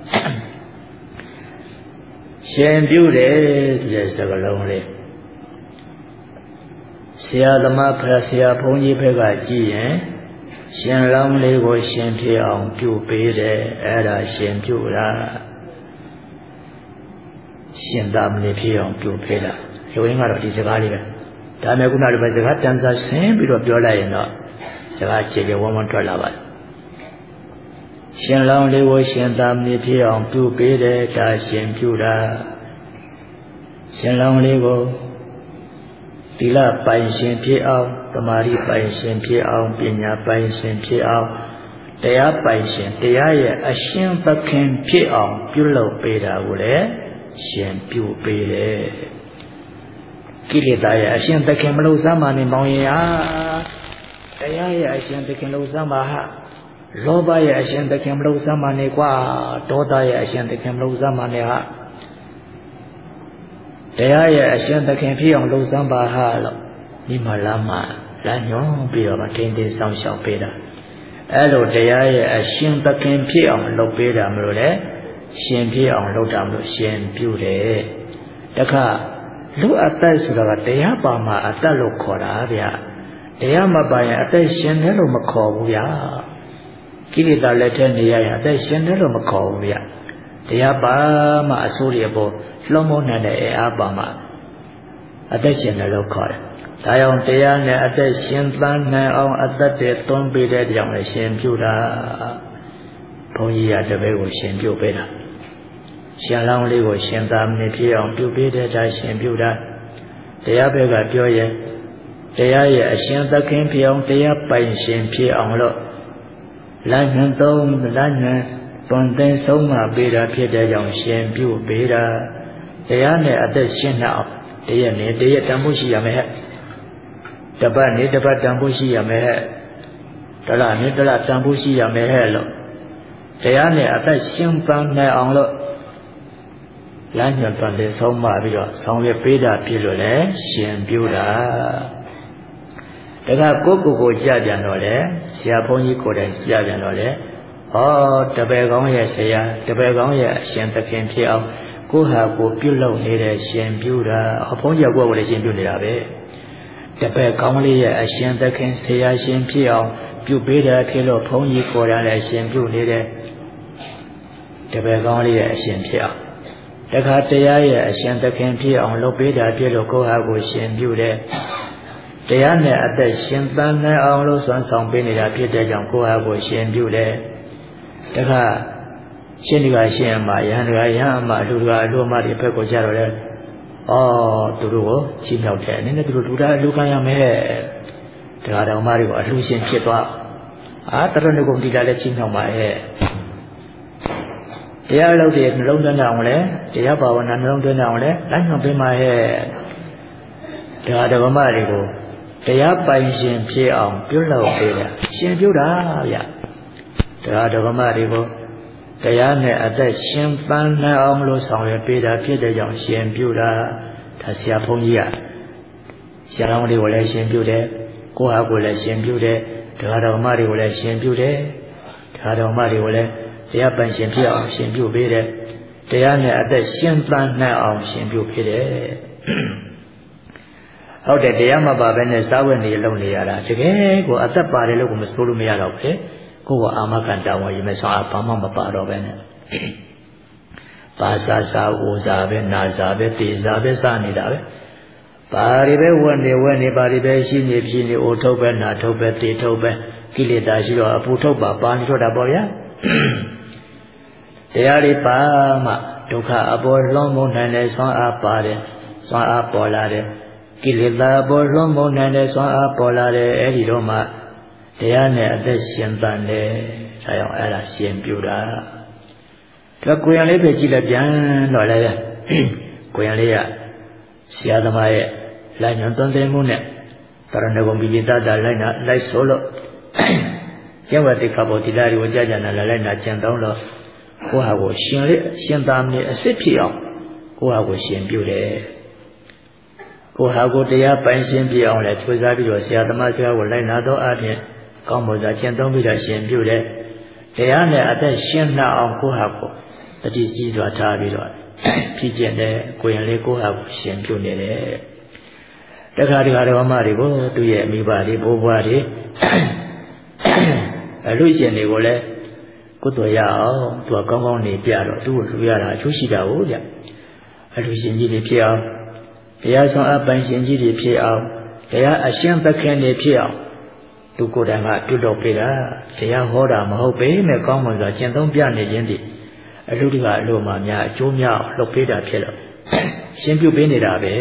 ရှင်ပြုတယ်ဆိုတဲ့စကားလုံးလေးဆရာသမားဖဆရာဘုန်းကြီးဘက်ကကြည့်ရင်ရှင်လောင်းလေးကိုရှင်ဖြစ်အောင်ပြုပေးတယ်အဲ့ဒါရှင်ပြုတာရှင်သာမဏေဖြစ်အောင်ပြုပေးတာလူရင်းကတော့ဒီစကားလေးပဲဒါမဲ့ခုနကလည်းစကားတန်ဆာဆင်းပြီးတော့ပြောလိုက်ရင်တော့စကားခြေခြေဝမ်းဝမ်းထွက်လာပါတယ်ရှင်လောင်းလေးကိုရှင်သာမဏေဖြစ်အောင်ပြုပေးတယ်ဒါရှင်ပြုတာရှင်လောင်းလေးကိုသီလပိုင်ရှင်ဖြစ်အောင်သမာဓိပိုင်ရှင်ဖြစ်အောင်ပညာပိုင်ရှင်ဖြစ်အောင်တရားပိုင်ရှင်တရားရဲ့အရှင်သခင်ဖြစ်အောင်ပြုလုပ်ပေးတာကိုလည်းရှင်ပြုပေးတယ်ကိလေသာရဲ့အရှင်သခင်မလို့စမ်းပါနဲ့မောင်ရင်ဟာတရားရဲ့အရှင်သခင်လို့စမ်းပါဟာလောဘရဲ့အရှင်သခင်မလို့စမ်းပါနဲ့ကွာဒေါသရဲ့အရှင်သခင်မလို့စမ်းပါနဲ့ဟာတရားရဲ့အရှင်သခင်ဖြစ်အောင်လုပ်စမ်းပါဟာလို့ဒီမှာလာမှလာညွန်ပြီးတော့ထိန်းသိမ်းဆောင်ရှောက်ပေးတာအဲ့လိုတရားရဲ့အရှင်သခင်ဖြစ်အောင်လုပ်ပေးတာမလို့လေရှင်ဖြစ်အောင်လုပ်တာမလို့ရှင်ပြုတယ်တခါလူအသက်ဆိုတာကတရားပါမှာအသက်လို့ခေါ်တာဗျတရားမပါရင်အသက်ရှင်တယ်လို့မခေါ်ဘူးဗျကိလေသာလက်ထဲနေရရင်အသက်ရှင်တယ်လို့မခေါ်ဘူးဗျတရားပါမှအစိုးရပေါ်လွှမ်းမိုးနိုင်တဲ့အားပါမှအသက်ရှင်တယ်လို့ခေါ်တယ်။ဒါကြောင့်တရားနဲ့အသက်ရှင်သန်နိုင်အောင်အသက်တွေသွန်းပေးတဲ့ကြောင့်လည်းရှင်ပြုတာ။ဘုန်းကြီးကတပည့်ကိုရှင်ပြုပေးတာ။ရှင်လောင်းလေးကိုရှင်သာမဏေဖြစ်အောင်ပြုပေးတဲ့ဒါရှင်ပြုတာ။တရားဘက်ကပြောရင်တရားရဲ့အရှင်သခင်ဖြစ်အောင်တရားပိုင်ရှင်ဖြစ်အောင်လို့လမ်းညွှန်သုံးလမ်းညွှန်သွန်သင်ဆုံးမပေးတာဖြစ်တဲ့ကြောင့်ရှင်ပြုပေးတာတရားနဲ့အသက်ရှင်နေအောင်တရက်နဲ့တရက်တန်ဖို့ရှိရမယ်ဟဲ့တပတ်နဲ့တပတ်တန်ဖို့ရှိရမယ်ဟဲ့တလနဲ့တလတန်ဖို့ရှိရမယ်ဟဲ့လို့တရားနဲ့အသက်ရှင်သန်နိုင်အောင်လို့လမ်းညွှန်တော်လေးဆုံးမပြီးတော့ဆောင်ရွက်ပေးတာဖြစ်လို့လေရှင်ပြုတာဒါကကိုကြပြန်တော့လေဆရာဘုန်းကြီးကိုယ်တိုင်ကြပြန်တော့လေဟောတပည့်ကောင်းရဲ့ဆရာတပည့်ကောင်းရဲ့အရှင်သခင်ဖြစ်အောင်ကိုဟာကိုပြုလုပ်နေတဲ့ရှင်ပြုတာဟောဘုန်းကြီးကကိုယ်လည်းရှင်ပြုနေတာပဲတပည့်ကောင်းလေးရဲ့အရှင်သခင်ဆရာရှင်ဖြစ်အောင်ပြုပေးတယ်ဖြစ်လို့ဘုန်းကြီးကိုယ်တိုင်လည်းရှင်ပြုနေတဲ့တပည့်ကောင်းလေးရဲ့အရှင်ဖြစ်အောင်တခါတရားရဲ့အရှင်သခင်ဖြစ်အောင်လုပ်ပေးတာဖြစ်လို့ကိုဟာကိုရှင်ပြုတဲ့တရားနဲ့အသက်ရှင်သန်နိုင်အောင်လို့စွမ်းဆောင်ပေးနေတာဖြစ်တဲ့ကြောင့်ကိုဟာကိုရှင်ပြုတယ်တခါရှင်ဒီကရှင်အမယဟန်ဒီကယဟန်အမအလူတကအလူအမတွေဘက်ကိုကြတော့လေသူတို့ကိုချီးမြှောက်တယ်နည်းနည်းသူတို့လူသားအလူခံရမယ်တရားတော်မတွေကိုအလှရှင်ဖြစ်သွားတရဏဂုံတိတာလည်းချီးမြှောက်ပါရဲ့တရားလုပ်တဲ့နှလုံးသွင်းအောင်လဲတရားဘာဝနာနှလုံးသွင်းအောင်လဲလမ်းညွှန်ပေးပါရဲ့တရားတော်မတွေကိုတရားပိုင်ရှင်ဖြစ်အောင်ပြုလုပ်ပေးတာရှင်ပြုတာဗျတရားတော်မတွေကိုတရားနဲ့အသက်ရှင်ပန်းနိုင်အောင်လို့ဆောင်ရွက်ပေးတာဖြစ်တဲ့ကြောင့်ရှင်ပြုတာဒါဆရာဘုန်းကြီးကဆရာတော်တွေကိုလည်းရှင်ပြုတယ်ကိုဟာကိုလည်းရှင်ပြုတယ်တရားတော်မတွေကိုလည်းရှင်ပြုတယ်တရားတော်မတွေကိုလည်းတရားပိုင်ရှင်ဖြစ်အောင်ရှင်ပြုပေးတယ်တရားနဲ့အသက်ရှင်ပန်းနိုင်အောင်ရှင်ပြုပေးတယ်ဟုတ်တယ်တရားမပါဘဲနဲ့စားဝတ်နေလုံးနေရတာတကယ်ကိုအသက်ပါတယ်လို့ကိုမဆိုးလို့မရတော့ပဲကိုယ်ကအာမခံတောင်းဝရမယ်ဆိုဘာမှမပါတော့ပဲနဲ့ပါစာအိုစာပဲနာစာပဲတေစာပဲစားနေတာပဲပါရီပဲဝတ်နေပါရီပဲရှိနေဖြစ်နေအိုထုတ်ပဲနာထုတ်ပဲတေထုတ်ပဲကိလေသာရှိတော့အပူထုတ်ပါနေတော့တာပေါ့ဗျာတရားတွေပါမှဒုက္ခအပေါ်လွန်မုန်းနိုင်တဲ့ဆွမ်းအားပါတယ်ဆွမ်းအားပေါ်လာတယ်ကိလေသာအပေါ်လွန်မုန်းနိုင်တဲ့ဆွမ်းအားပေါ်လာတယ်အဲ့ဒီတော့မှတရားနဲ့အသက်ရှင်သန်တယ်ဒါကြောင့်အဲ့ဒါရှင်ပြုတာဒါကိုရင်လေးပဲကြည့်လိုက်ပြန်တော့လည်းကိုရင်လေးကဆရာသမားရဲ့လိုက်ညွန်သွန်သင်မှုနဲ့တရဏဂုံပိပိတတာလိုက်ဆိုလို့ကျင့်ဝတ်တိခါပေါ်တိလာတွေကိုကြာကြာနာလိုက်နာကျင့်သုံးလို့ကိုဟာကိုရှင်သာမင်းအစ်စ်ဖြစ်အောင်ကိုဟာကိုရှင်ပြုတယ်ကိုဟာကိုတရားပိုင်ရှင်ပြအောင်လဲကြိုးစားပြီးတော့ဆရာသမားဆရာကိုလိုက်နာတော့အပြင်ကောင်းမွန်စွာကျင့်သုံးပြီးတော့ရှင်ပြုတယ်တရားနဲ့အသက်ရှင်နှံ့အောင်ကိုဟာကိုတတိကြီးစွာထားပြီးတော့ဖြစ်ကျင်တယ်ကိုရင်လေးကိုဟာကိုရှင်ပြုနေတယ်တခါတခါတော်မတွေကိုသူ့ရဲ့မိဘတွေဘိုးဘွားတွေအလူရှင်တွေကိုလည်းကုသိုလ်ရအောင်သူကကောင်းကောင်းနေပြတော့သူ့ကိုလူရတာအကျိုးရှိတာဟုတ်ဗျအလူရှင်ကြီးတွေဖြစ်အောင်တရားဆောင်အပိုင်ရှင်ကြီးတွေဖြစ်အောင်တရားအရှင်သခင်တွေဖြစ်အောင်သူကိုယ်တိုင်ကပြုလုပ်ပေးတာတရားဟောတာမဟုတ်ပေမဲ့ကောင်းမွန်စွာကျင့်သုံးပြနေခြင်းဒီအလူတကအလိုမှများအကျိုးများလုပ်ပေးတာဖြစ်လို့ရှင်ပြုပေးနေတာပဲ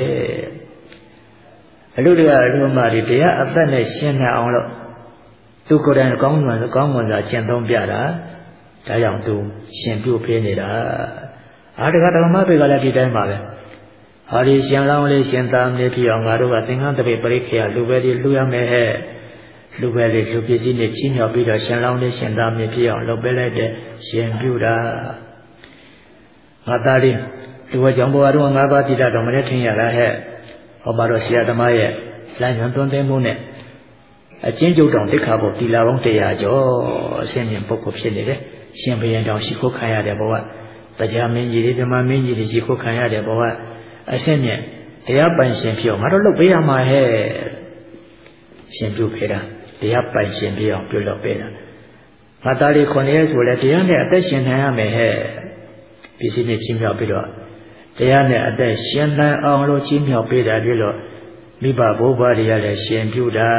အလူတကအလိုမှဒီတရားအသက်နဲ့ရှင်းနိုင်အောင်လို့သူကိုယ်တိုင်ကောင်းမွန်စွာကျင့်သုံးပြတာဒါကြောင့်သူရှင်ပြုပေးနေတာတခါဓမ္မတွေကလည်းဒီတိုင်းပါပဲဟာဒီရှင်လောင်းလေးရှင်သာမလေးဖြစ်အောင်ငါတို့ကသင်္ကန်းတပိတ်ပရိခေယလူပဲဒီလူရမယ်ဟဲ့လူပဲလေးလူပစ္စည်းနဲ့ချင်းမြောက်ပြီးတော့ရှင်လောင်းလေးရှင်သာမလေးဖြစ်အောင်လုပ်ပေးလိုက်တဲ့ရှင်ပြုတာငါသားလေးလူဝကြောင့်ဘဝတော့ငါးပါးတိတာတော့မနဲ့ထင်ရတာဟဲ့ဟောပါတော့ဆရာသမားရဲ့လမ်းညွှန်သွန်သင်မှုနဲ့အချင်းကျုပ်တောင်တိခါဖို့တီလာပေါင်း100ကျော်အရှင်းမြင်ပုဂ္ဂိုလ်ဖြစ်နေတယ်ရှင်ဘုရင်တောင်ရှိခိုးခံရတဲ့ဘဝတရားမင်းကြီးတွေဓမ္မမင်းကြီးတွေရှိခိုးခံရတဲ့ဘဝအရှင်းမြင်တရားပိုင်ရှင်ဖြစ်အောင်ငါတို့လုပ်ပေးရမှာဟဲ့ရှင်ပြုပေးတာတရားပိုင်ရှင်ဖြစ်အောင်ပြုလုပ်ပေးတာငါသားလေး9ရက်ဆိုလဲတရားနဲ့အသက်ရှင်နိုင်ရမယ်ဟဲ့ပစ္စည်းနဲ့ချင်းမြောက်ပြီးတော့တရားနဲ့အသက်ရှင်နိုင်အောင်လို့ချင်းမြောက်ပေးတာပြီးတော့မိဘဘိုးဘွားတွေကလည်းရှင်ပြုတာ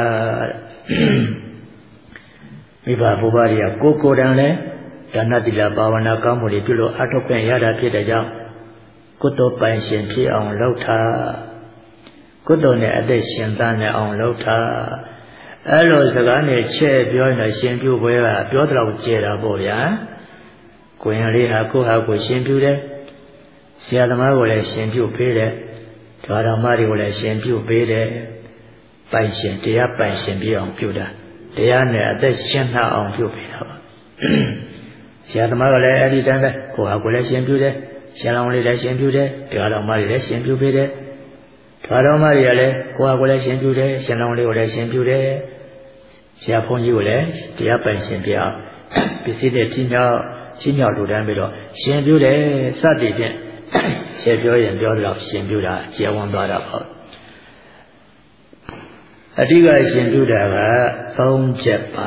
မိဘဘိုးဘွားတွေကကိုယ်တိုင်လည်းဒါနတိလဘာဝနာကောင်းမှုတွေပြုလို့အထောက်ခွင့်ရတာဖြစ်တဲ့ကြောင့်ကုသိုလ်ပိုင်ရှင်ဖြစ်အောင်လုပ်တာကုသိုလ်နဲ့အသက်ရှင်သန်နိုင်အောင်လုပ်တာအဲ့လိုစကားနဲ့ချဲ့ပြောနေရှင်ပြုပွဲကပြောတော့ကျဲတာပေါ့ဗျာကိုရင်လေးဟာကိုဟာကိုရှင်ပြုတယ်ဆရာသမားကိုလည်းရှင်ပြုပေးတယ်ဓမ္မတွေကိုလည်းရှင်ပြုပေးတယ်ပိုင်ရှင်တရားပိုင်ရှင်ပြအောင်ပြုတာတရားနဲ့အသက်ရှင်နှံ့အောင်ပြုပေးတာပါဆရာသမားကလည်းအဲ့ဒီတန်းပဲကိုဟာကိုလည်းရှင်ပြုတယ်ရှင်လောင်းလေးလည်းရှင်ပြုတယ်တရားတော်မကြီးလည်းရှင်ပြုပေးတယ်တရားတော်မကြီးကလည်းကိုဟာကိုလည်းရှင်ပြုတယ်ရှင်လောင်းလေးကိုလည်းရှင်ပြုတယ်ဆရာဘုန်းကြီးကိုလည်းတရားပိုင်ရှင်ပြအောင်ပစ္စည်းတွေကြီးမြောက်လူတန်းပြီးတော့ရှင်ပြုတယ်စသည်ဖြင့်ဆရာပြောရင်ပြောတော့ရှင်ပြုတာကျေဝန်းသွားတာပေါ့အဓိကရှင်ပြုတာက3ချက်ပါ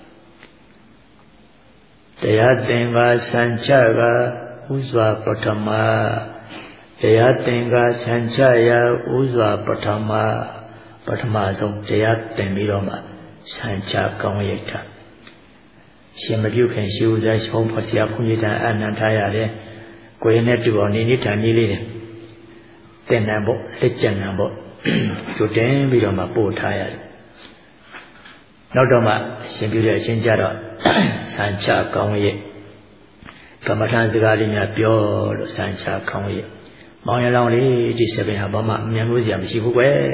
တရားသင်္ကာစံချကဥစွာပထမတရားသင်္ကာစံချရာဥစွာပထမဆုံးတရားသင်ပြီးတော့မှစံချကောင်းရိတ်တာရှင်မပြုခင်ရှိဥစွာရှုံးဖို့ဆရာဘုန်းကြီးတန်အနန္ထားရတယ်ကိုယ်နဲ့တူအောင်နေထိုင်နေလေးတယ်သင်္นานဖို့လက်ကျန်နံဖို့ကျိုတင်ပြီးတော့မှပို့ထားရတယ်နောက်တော့မှရှင်ပြုတဲ့အချင်းကြတော့စံချကောင်းရဲ့ကမ္မထာစကားလေးများပြောလို့စံချကောင်းရဲ့မောင်ရလောင်းလေးဒီ7ဟာဘာမှအမြန်လို့စရာမရှိဘူးကွယ်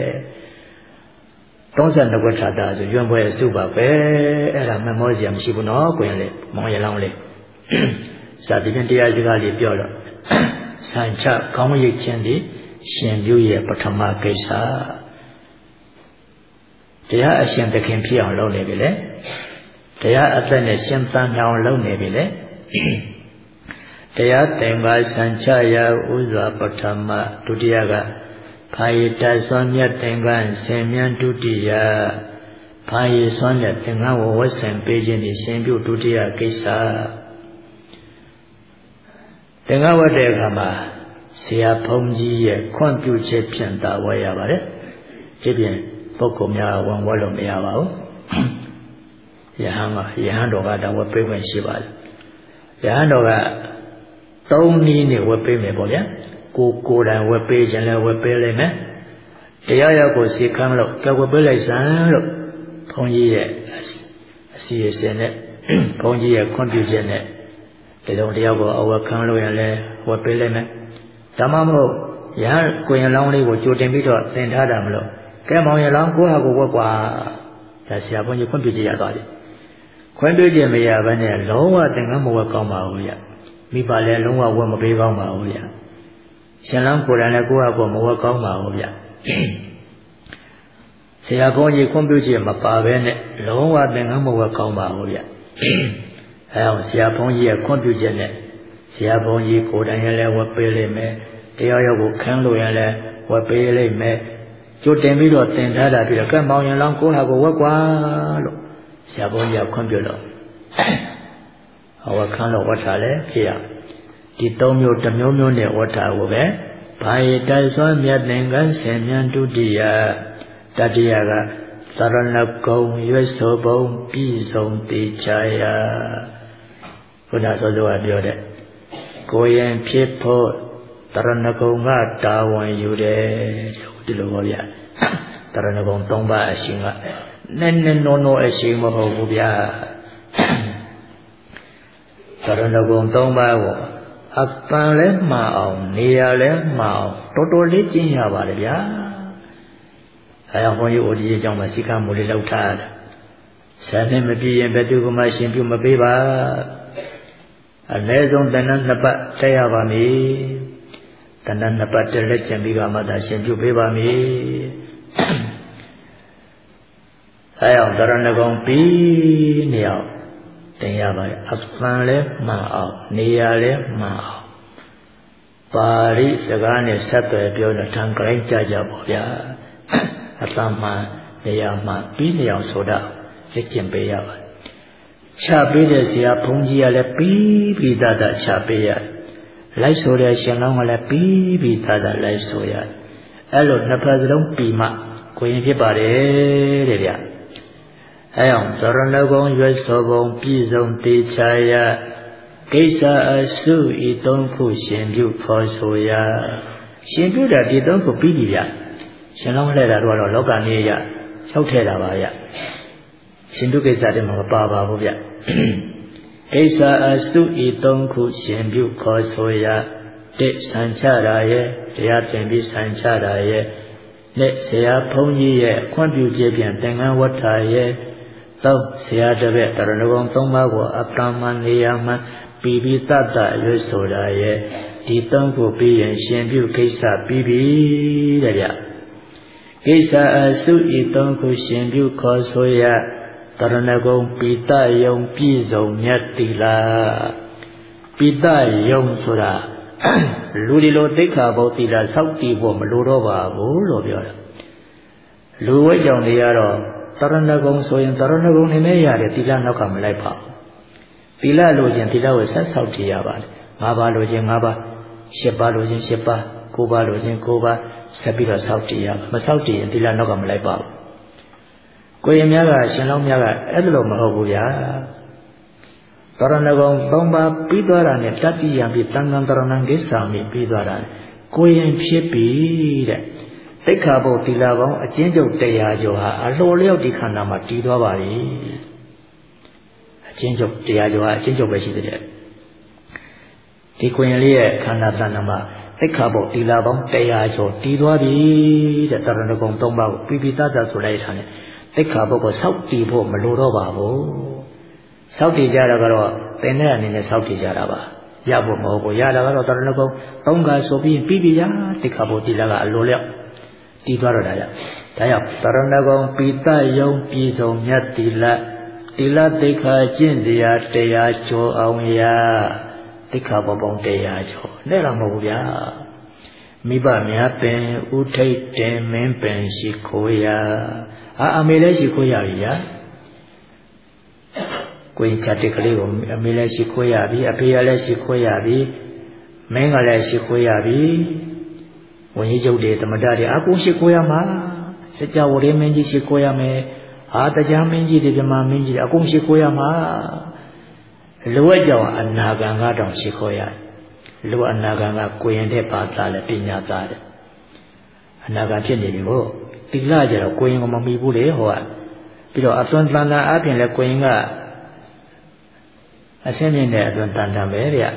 32ခွက်ထာတာဆိုရွံ့ပွဲစုပါပဲအဲ့ဒါမမောစရာမရှိဘူးနော်ကိုရင်လေမောင်ရလောင်းလေးစာဒီပြန်တရားစကားလေးပြောတော့စံချကောင်းရဲ့ခြင်းဒီရှင်ပြုရဲ့ပထမကိစ္စတရားအရှင်သခင်ဖြစ်အောင်လုပ်နေပြီလေတရားအသက်နဲ့ရှင်သန်အောင်လုပ်နေပြီလေတရားသင်္ကာစံချရာဥစွာပထမဒုတိယကဖာယတဆွမ်းမြတ်သင်္ကန်းဆင်မြန်းဒုတိယဖာယဆွမ်းမြတ်သင်္ကန်းဝတ်ဆင်ပေးခြင်းဒီရှင်ပြုဒုတိယကိစ္စသင်္ကန်းဝတ်တဲ့အခါမှာဆရာဘုန်းကြီးရဲ့ခွင့်ပြုချက်ဖြင့်သာဝယ်ရပါတယ်ဒီပြင်ပုဂ္ဂိုလ်များဝန်ဝတ်လို့မရပါဘူးယဟန်တော်ကတော့ဝတ်ပေးခွင့်ရှိပါတယ်ယဟန်တော်က3နည်းနဲ့ဝတ်ပေးမယ်ပေါ့ဗျာကိုယ်တိုင်ဝတ်ပေးခြင်းလည်းဝတ်ပေးလိုက်မယ်တရားရောက်ကိုစီခမ်းလို့ကြောက်ဝတ်ပေးလိုက်စမ်းလို့ဘုန်းကြီးရဲ့အစီအစဉ်နဲ့ဘုန်းကြီးရဲ့ခွင့်ပြုချက်နဲ့ဒီလိုတရားကိုအဝတ်ခံလို့ရင်လည်းဝတ်ပေးလိုက်မယ်ဒါမှမဟုတ်ရဟန်းကိုရင်လောင်းလေးကိုကြိုတင်ပြီးတော့သင်ထားတာမလို့ကဲမောင်ရလောင်းကိုဟာကိုဝတ်ကွာဒါဆရာဘုန်းကြီးခွင့်ပြုချက်ရသွားပြီခွင့်ပြုချက်မရဘဲနဲ့လုံးဝသင်္ကန်းမဝတ်ကောင်းပါဘူးဗျမိဘလည်းလုံးဝဝတ်မပေးကောင်းပါဘူးဗျရှင်လောင်းကိုယ်တိုင်လည်းကိုဟာကိုမဝတ်ကောင်းပါဘူးဗျဆရာဘုန်းကြီးခွင့်ပြုချက်မပါဘဲနဲ့လုံးဝသင်္ကန်းမဝတ်ကောင်းပါဘူးဗျအဲအောင်ဆရာဘုန်းကြီးရဲ့ခွင့်ပြုချက်နဲ့ဆရာဘုန်းကြီးကိုယ်တိုင်လည်းဝတ်ပေးလိမ့်မယ်တရားရောက်ကိုခန်းလို့ရင်လည်းဝတ်ပေးလိမ့်မယ်ကျိုတင်ပြီးတော့သင်ထားတာပြီးတော့ကဲမောင်ရင်လောင်းကိုဟာကိုဝတ်ကွာလို့ဆရာဘုန်းကြီးကခွင့်ပြုတော့အဝတ်ခန်းလို့ဝတ်ထားလဲဖြစ်ရဒီ3မျိုးတစ်မျိုးမျိုးနဲ့ဝတ်ထားကိုပဲဘာယတိုက်စွမ်းမြတ်သင်္ကန်းဆင်မြန်းဒုတိယတတိယကသရဏဂုံရွတ်ဆိုပုံပြည်စုံတေချာယဘုရားစောစောကပြောတဲ့ကိုရင်ဖြစ်ဖို့တရဏဂုံကတာဝန်ယူတယ်ဒီလိုပါဗျာတရဏဂုံ3ပါးအရှင်ကနည်းနည်းနောအရှင်မဟုတ်ဘူးဗျာတရဏဂုံ3ပါးကိုအပန်လဲမှားအောင်နေရလဲမှားအောင်တော်တော်လေးကျင့်ရပါတယ်ဗျာအဲအောင်ဘုန်းကြီးအိုဒီအကြောင်းမှာစိက္ခာမူလေးလောက်ထားတယ်ဆယ်နှစ်မပြည့်ရင်ဘယ်သူမှရှင်ပြုမပေးပါအနည်းဆုံးတဏ္ဍ2ပတ်တက်ရပါမည်တဏ္ဍ2ပတ်တက်လက်ကျင်ပြီးတော့မှသာရှင်ပြုပေးပါမည်အဲအောင်တရဏဂုံပြီးနေအောင်တင်ရပါတယ်အပန်လဲမှန်အောင်နေရလဲမှန်အောင်ပါဠိစကားနဲ့ဆက်သွယ်ပြောတော့ထံကြိုင်းကြပါဗျာအတန်မှနေရမှပြီးနေအောင်ဆိုတော့လက်ကျင်ပေးရပါတယ်ချပေးတဲ့ဆရာဘုန်းကြီးကလည်းပြီးသားချပေးရလိုက်ဆိုတဲ့ရှင်လောင်းကလည်းပြီးသားလိုက်ဆိုရအဲ့လိုနှစ်ဖက်စလုံးပြီးမှကိုရင်ဖြစ်ပါတယ်တဲ့ဗျအဲအောင်သရဏဂုံရွတ်ဆိုပုံပြည်စုံတေချာယကိစ္စအစုဤ3ခုရှင်ပြုဖော်ဆိုရရှင်ပြုတာဒီ3ခုပြီးပြီဗျရှင်လောင်းလဲတာတော့လောကနေရ၆ထဲတာပါဗျရှင်ပြုကိစ္စတည်းမှာမပါပါဘူးဗျကိစ္စအစုဤ3ခုရှင်ပြုခေါ်ဆိုရတစ်ဆံချတာရဲ့တရားသင်ပြီးဆံချတာရဲ့နဲ့ဆရာဘုန်းကြီးရဲ့ခွင့်ပြုချက်ပြန်သင်္ကန်းဝတ်တာရဲ့သုံးဆရာတပည့်တရဏဂုံ3ပါးကိုအတ္တမနေရမှပိပိတတရွတ်ဆိုတာရဲ့ဒီသုံးခုပြီးရင်ရှင်ပြုကိစ္စပြီးပြီတဲ့ဗျကိစ္စအစုဤသုံးခုရှင်ပြုခေါ်ဆိုရတရဏဂုံပိတယုံပြည့်စုံမြတ်တိလားပိတယုံဆိုတာလူဒီလိုသိက္ခာပုဒ်တိလားစောက်တည်ဖို့မလိုတော့ပါဘူးလို့ပြောတာလူဝိကြောင့်တွေကတော့တရဏဂုံဆိုရင်တရဏဂုံနေမဲ့ရတယ်တိလားနောက်ကမလိုက်ပါဘူးသီလလိုချင်သီလကိုဆက်ဆောက်တည်ရပါတယ်၅ပါးလိုချင်၅ပါး၈ပါးလိုချင်၈ပါး၉ပါးလိုချင်၉ပါးဆက်ပြီးတော့ဆောက်တည်ရမဆောက်တည်ရင်သီလနောက်ကမလိုက်ပါဘူးကိုရင်များကရှင်လောင်းများကအဲ့လိုမဟုတ်ဘူးဗျာတရဏဂုံ၃ပါးပြီးသွားတာနဲ့တတ္တိယံပြီးတန်ခံတရဏံကိစ္ဆာမိပြီးသွားတာကိုရင်ဖြစ်ပြီတဲ့သိက္ခာပုဒ်သီလပေါင်းအကျဉ်းချုပ်100ကျော်ဟာအလိုလျောက်ဒီခန္ဓာမှာတည်သွားပါပြီအကျဉ်းချုပ်100ကျော်ဟာအကျဉ်းချုပ်ပဲရှိသေးတယ်ဒီကိုရင်လေးရဲ့ခန္ဓာတဏ္ဍာမှာသိက္ခာပုဒ်သီလပေါင်း100ကျော်တည်သွားပြီတဲ့တရဏဂုံ3ပါးကိုပိပိတတဆိုလိုက်တာနဲ့သိက္ခာပုဒ်ကိုစောက်တည်ဖို့မလိုတော့ပါဘူးစောက်တည်ကြတာကတော့သင်တဲ့အနေနဲ့စောက်တည်ကြတာပါရဖို့မဟုတ်ဘူးရတာကတော့တရဏဂုံ3ခါဆိုပြီးပြီးပြီရသိက္ခာပုဒ်သီလကအလိုလျောက်တည်သွားတော့တာရဒါကြောင့်တရဏဂုံပိတယုံပြည်စုံမြတ်သီလသီလသိက္ခာကျင့်တရား100ကျော်အောင်ရသိက္ခာပုဒ်ပေါင်း100ကျော်နဲ့တော့မဟုတ်ဘူးဗျာမိဘများပင်ဥထိတ်တင်မင်းပင်ရှိခိုးရအမေလည်းရှိခိုးရပြီဗျာကိုရင်ချက်တစ်ကလေးကိုအမေလည်းရှိခိုးရပြီအဖေကလည်းရှိခိုးရပြီမင်းကလည်းရှိခိုးရပြီဝန်ကြီးချုပ်တွေသမ္မတတွေအကုန်ရှိခိုးရမှာစကြဝဠာမင်းကြီးရှိခိုးရမယ်တရားမင်းကြီးတွေဗမာမင်းကြီးတွေအကုန်ရှိခိုးရမှာလူဝဲကြောင့်အနာဂံကတော့ရှိခိုးရလူအနာဂံကကိုရင်တဲ့ပါသားလဲပညာသားတယ်အနာဂံဖြစ်နေပြီဟုတ်သီလကြတော့ကိုရင်ကမမီဘူးလေဟောပြီးတော့အသွင်တန်တာအပြင်လဲကိုရင်ကအရှင်းမြင့်တဲ့အသွင်တန်တာပဲဗျ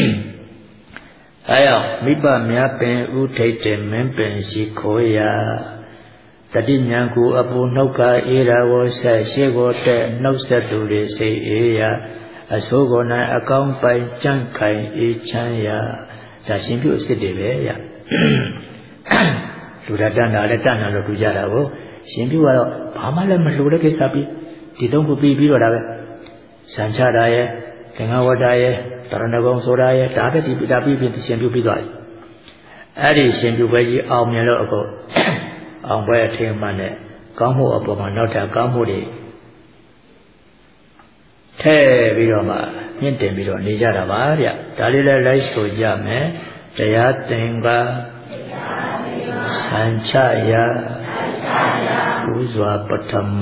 အဲရောက်မိဘများပင်ဥထိတ်တဲ့မင်းပင်ရှိခိုးရတတိညာကိုအပူနှုတ်ကအေးရာကိုဆက်ရှေ့ကိုတဲ့နှုတ်ဆက်သူတွေစိတ်အေးရအဆိုးကိုနိုင်အကောင်းပိုင်ကြန့်ခိုင်အေးချမ်းရဒါရှင်ပြုအစ်စ်တွေပဲရလူတတ်တာလည်းတတ်နာလို့ထူကြတာကိုရှင်ပြုကတော့ဘာမှလည်းမလိုတဲ့ကိစ္စပြီးဒီသုံးခုပြီးတော့ဒါပဲစံချတာရဲ့သင်္ဃဝတ္တရဲ့တရဏဂုံဆိုတာရဲ့ဒါပဲဒီဒါပြီးရှင်ပြုပြီးသွားပြီအဲ့ဒီရှင်ပြုပဲကြီးအောင်မြင်လို့အခုအောင်ပွဲအထင်မှန်နဲ့ကောင်းမှုအပေါ်မှာနောက်ထပ်ကောင်းမှုတွေထည့်ပြီးတော့မှမြင့်တင်ပြီးတော့နေကြတာပါဗျဒါလေးလည်းလိုက်ဆိုကြမယ်တရားသင်္ကာစံချရာပူဇော်ပထမ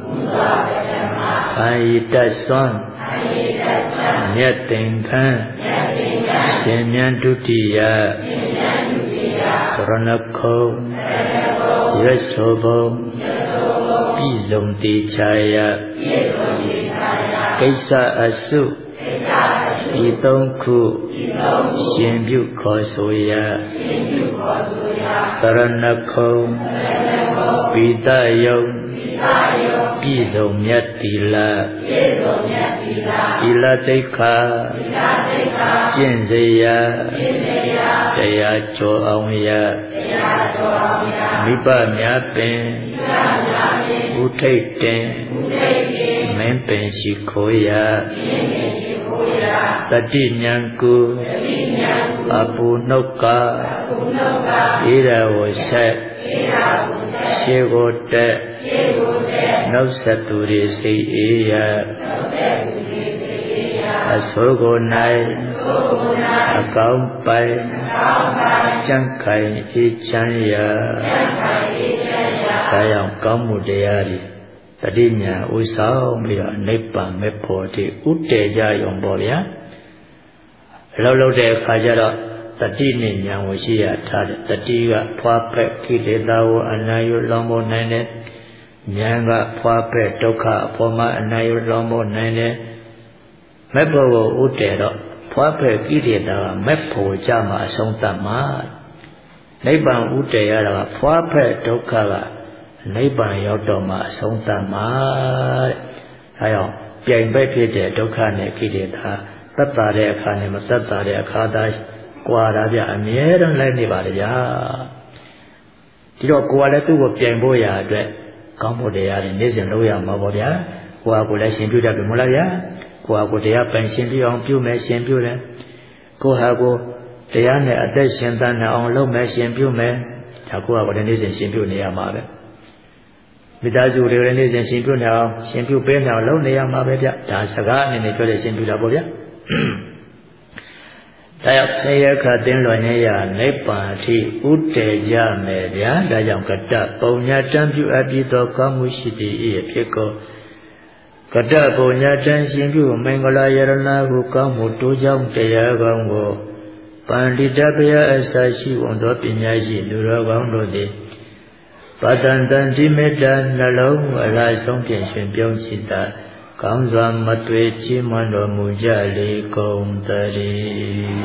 အာယတသွန်မြတ်သင်္ခံရှင်မြတ်ဒုတိယရဏခုံရသောဘုံပြည်စုံတေချာယကိစ္စအစုဤသုံးခုရှင်ပြုခေါ်ဆိုရသရဏခုံပိတယုံပြည်စုံမြတ်သီလသီလသိက္ခာကျင့်စေရတရားကျော်အောင်ရမိဘများပင်ဥထိတ်တင်မင်းပင်ရှိခိုးရတတိညာကိုအပူနှုတ်ကဧရဝဆက်ရှေကိုတက်နောက်ဆက်သူတွေစိတ်အေးရအဆိုးကိုနိုင်အကောင်းပိုင်ကြံ့ခိုင်အေးချမ်းရာဒါကြောင့်ကောင်းမှုတရားတွေတတိညာဥဆောင်ပြီးတော့နိဗ္ဗာန်မဲ့ဖို့တိဥတည်ကြရုံပေါ့ဗျာအလုပ်လုပ်တဲ့အခါကျတော့တတိနဲ့ဉာဏ်ကိုရှိရထားတယ်တတိကဖွာဖက်ကိလေသာကိုအနာယုလောမောနိုင်တယ်ဉာဏ်ကဖွာဖက်ဒုက္ခအပေါ်မှာအနာယုလောမောနိုင်တယ်မဲ့ဖို့ကိုဥတည်တော့ဖွာဖက်ကိလေသာကမဲ့ဖို့ကြမှာအဆုံးသတ်မှာနိဗ္ဗာန်ဥတည်ရတာကဖွာဖက်ဒုက္ခကနိဗ္ဗာန်ရောက်တော့မှအဆုံးသတ်မှာတဲ့အဲကြောင့်ပြိုင်ဘက်ဖြစ်တဲ့ဒုက္ခနဲ့ကိလေသာသက်သာတဲ့အခါနဲ့မသက်သာတဲ့အခါတိုင်းကွာတာဗျအမြဲတမ်းလိုက်နေပါလေဗျာဒီတော့ကိုယ်ကလည်းသူ့ကိုပြန်ဖို့ရအတွက်ကောင်းဖို့တရားတွေနေ့စဉ်လုပ်ရမှာပေါ့ဗျာကိုယ်ကလည်းရှင်ပြုတတ်ပြီမဟုတ်လားဗျာကိုယ်ကတရားပိုင်ရှင်ပြုအောင်ပြုမယ်ရှင်ပြုတယ်ကိုယ်ဟာကိုတရားနဲ့အသက်ရှင်သန်အောင်လုပ်မယ်ရှင်ပြုမယ်ဒါကိုယ်ကလည်းနေ့စဉ်ရှင်ပြုနေရမှာပဲမိသားစုတွေလည်းနေ့စဉ်ရှင်ပြုနေအောင်ရှင်ပြုပေးနေအောင်လုပ်နေရမှာပဲဗျဒါစကားအနေနဲ့ပြောတဲ့ရှင်ပြုတာပေါ့ဗျာတရားဆရာခတင်းလွန်ရနိဗ္ဗာန်အထိဥတည်ကြမယ်ဗျာဒါကြောင့်ကတ္တပုံညာတံပြုအပ်ပြီးသောကောင်းမှုရှိသည်၏ဖြစ်ကောကတ္တပုံညာတံရှင်ပြုမင်္ဂလာယရဏဟုကောင်းမှုတိုးကြောင်းတရားကောင်းကိုပန္တိတပယအစရှိဝန်သောပညာရှိလူတော်ကောင်းတို့သည်ပတ္တန်တန်ဒီမေတ္တာနှလုံးအလားဆုံးဖြင့်ရှင်ပြုံးရှိတာကောင်းစွာမတွေ့ချီးမွမ်းတော်မူကြလေကုန်သတည်း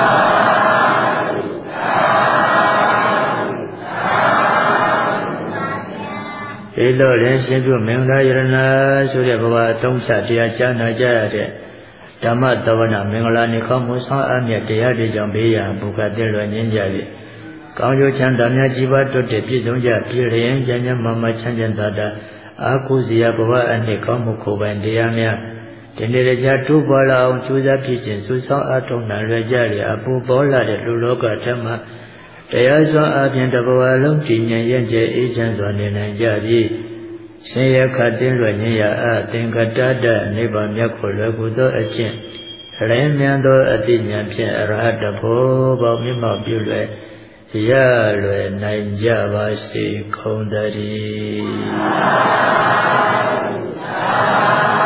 ဒီလိုလည်းရှင်ပြုမင်္ဂလာယရဏဆိုတဲ့ဘဝအသုံးချတရားကြားနာကြရတဲ့ဓမ္မသဝနာမင်္ဂလာနေကောင်းမှုဆောင်အမြတ်တရားတွေကြောင့်ဘေးရန်ဘုခတဲ့လွယ်ငင်းကြပြီကောင်းကျိုးချမ်းသာများကြီးပွားတိုးတက်ပြည့်စုံကြပြည့်လျင်ဉာဏ်ဉာဏ်မမချမ်းချမ်းသာသာအာကုဇီယဘဝအနှစ်ကောင်းမှုကိုယ်ပိုင်တရားများဒီနေ့တခြားတိုးပွားလာအောင်ကြိုးစားဖြစ်ခြင်းစုဆောင်အထောက်နိုင်ရကြရအပူပေါ်လာတဲ့လူလောကဓမ္မတရားစွာအပြင်တဘဝလုံးတည်ငြိမ်ရကျအေးချမ်းစွာနေနိုင်ကြပြီရှင်ရခတင်းလွယ်ခြင်းရအသင်္ကတတနိဗ္ဗာန်မြတ်ကိုလွယ်ကူသောအခြင်းလင်းမြန်သောအတိညာဖြင့်အရဟတဖို့ပေါမြတ်မောပြုလွယ်ရလွယ်နိုင်ကြပါစေကုန်သတည်း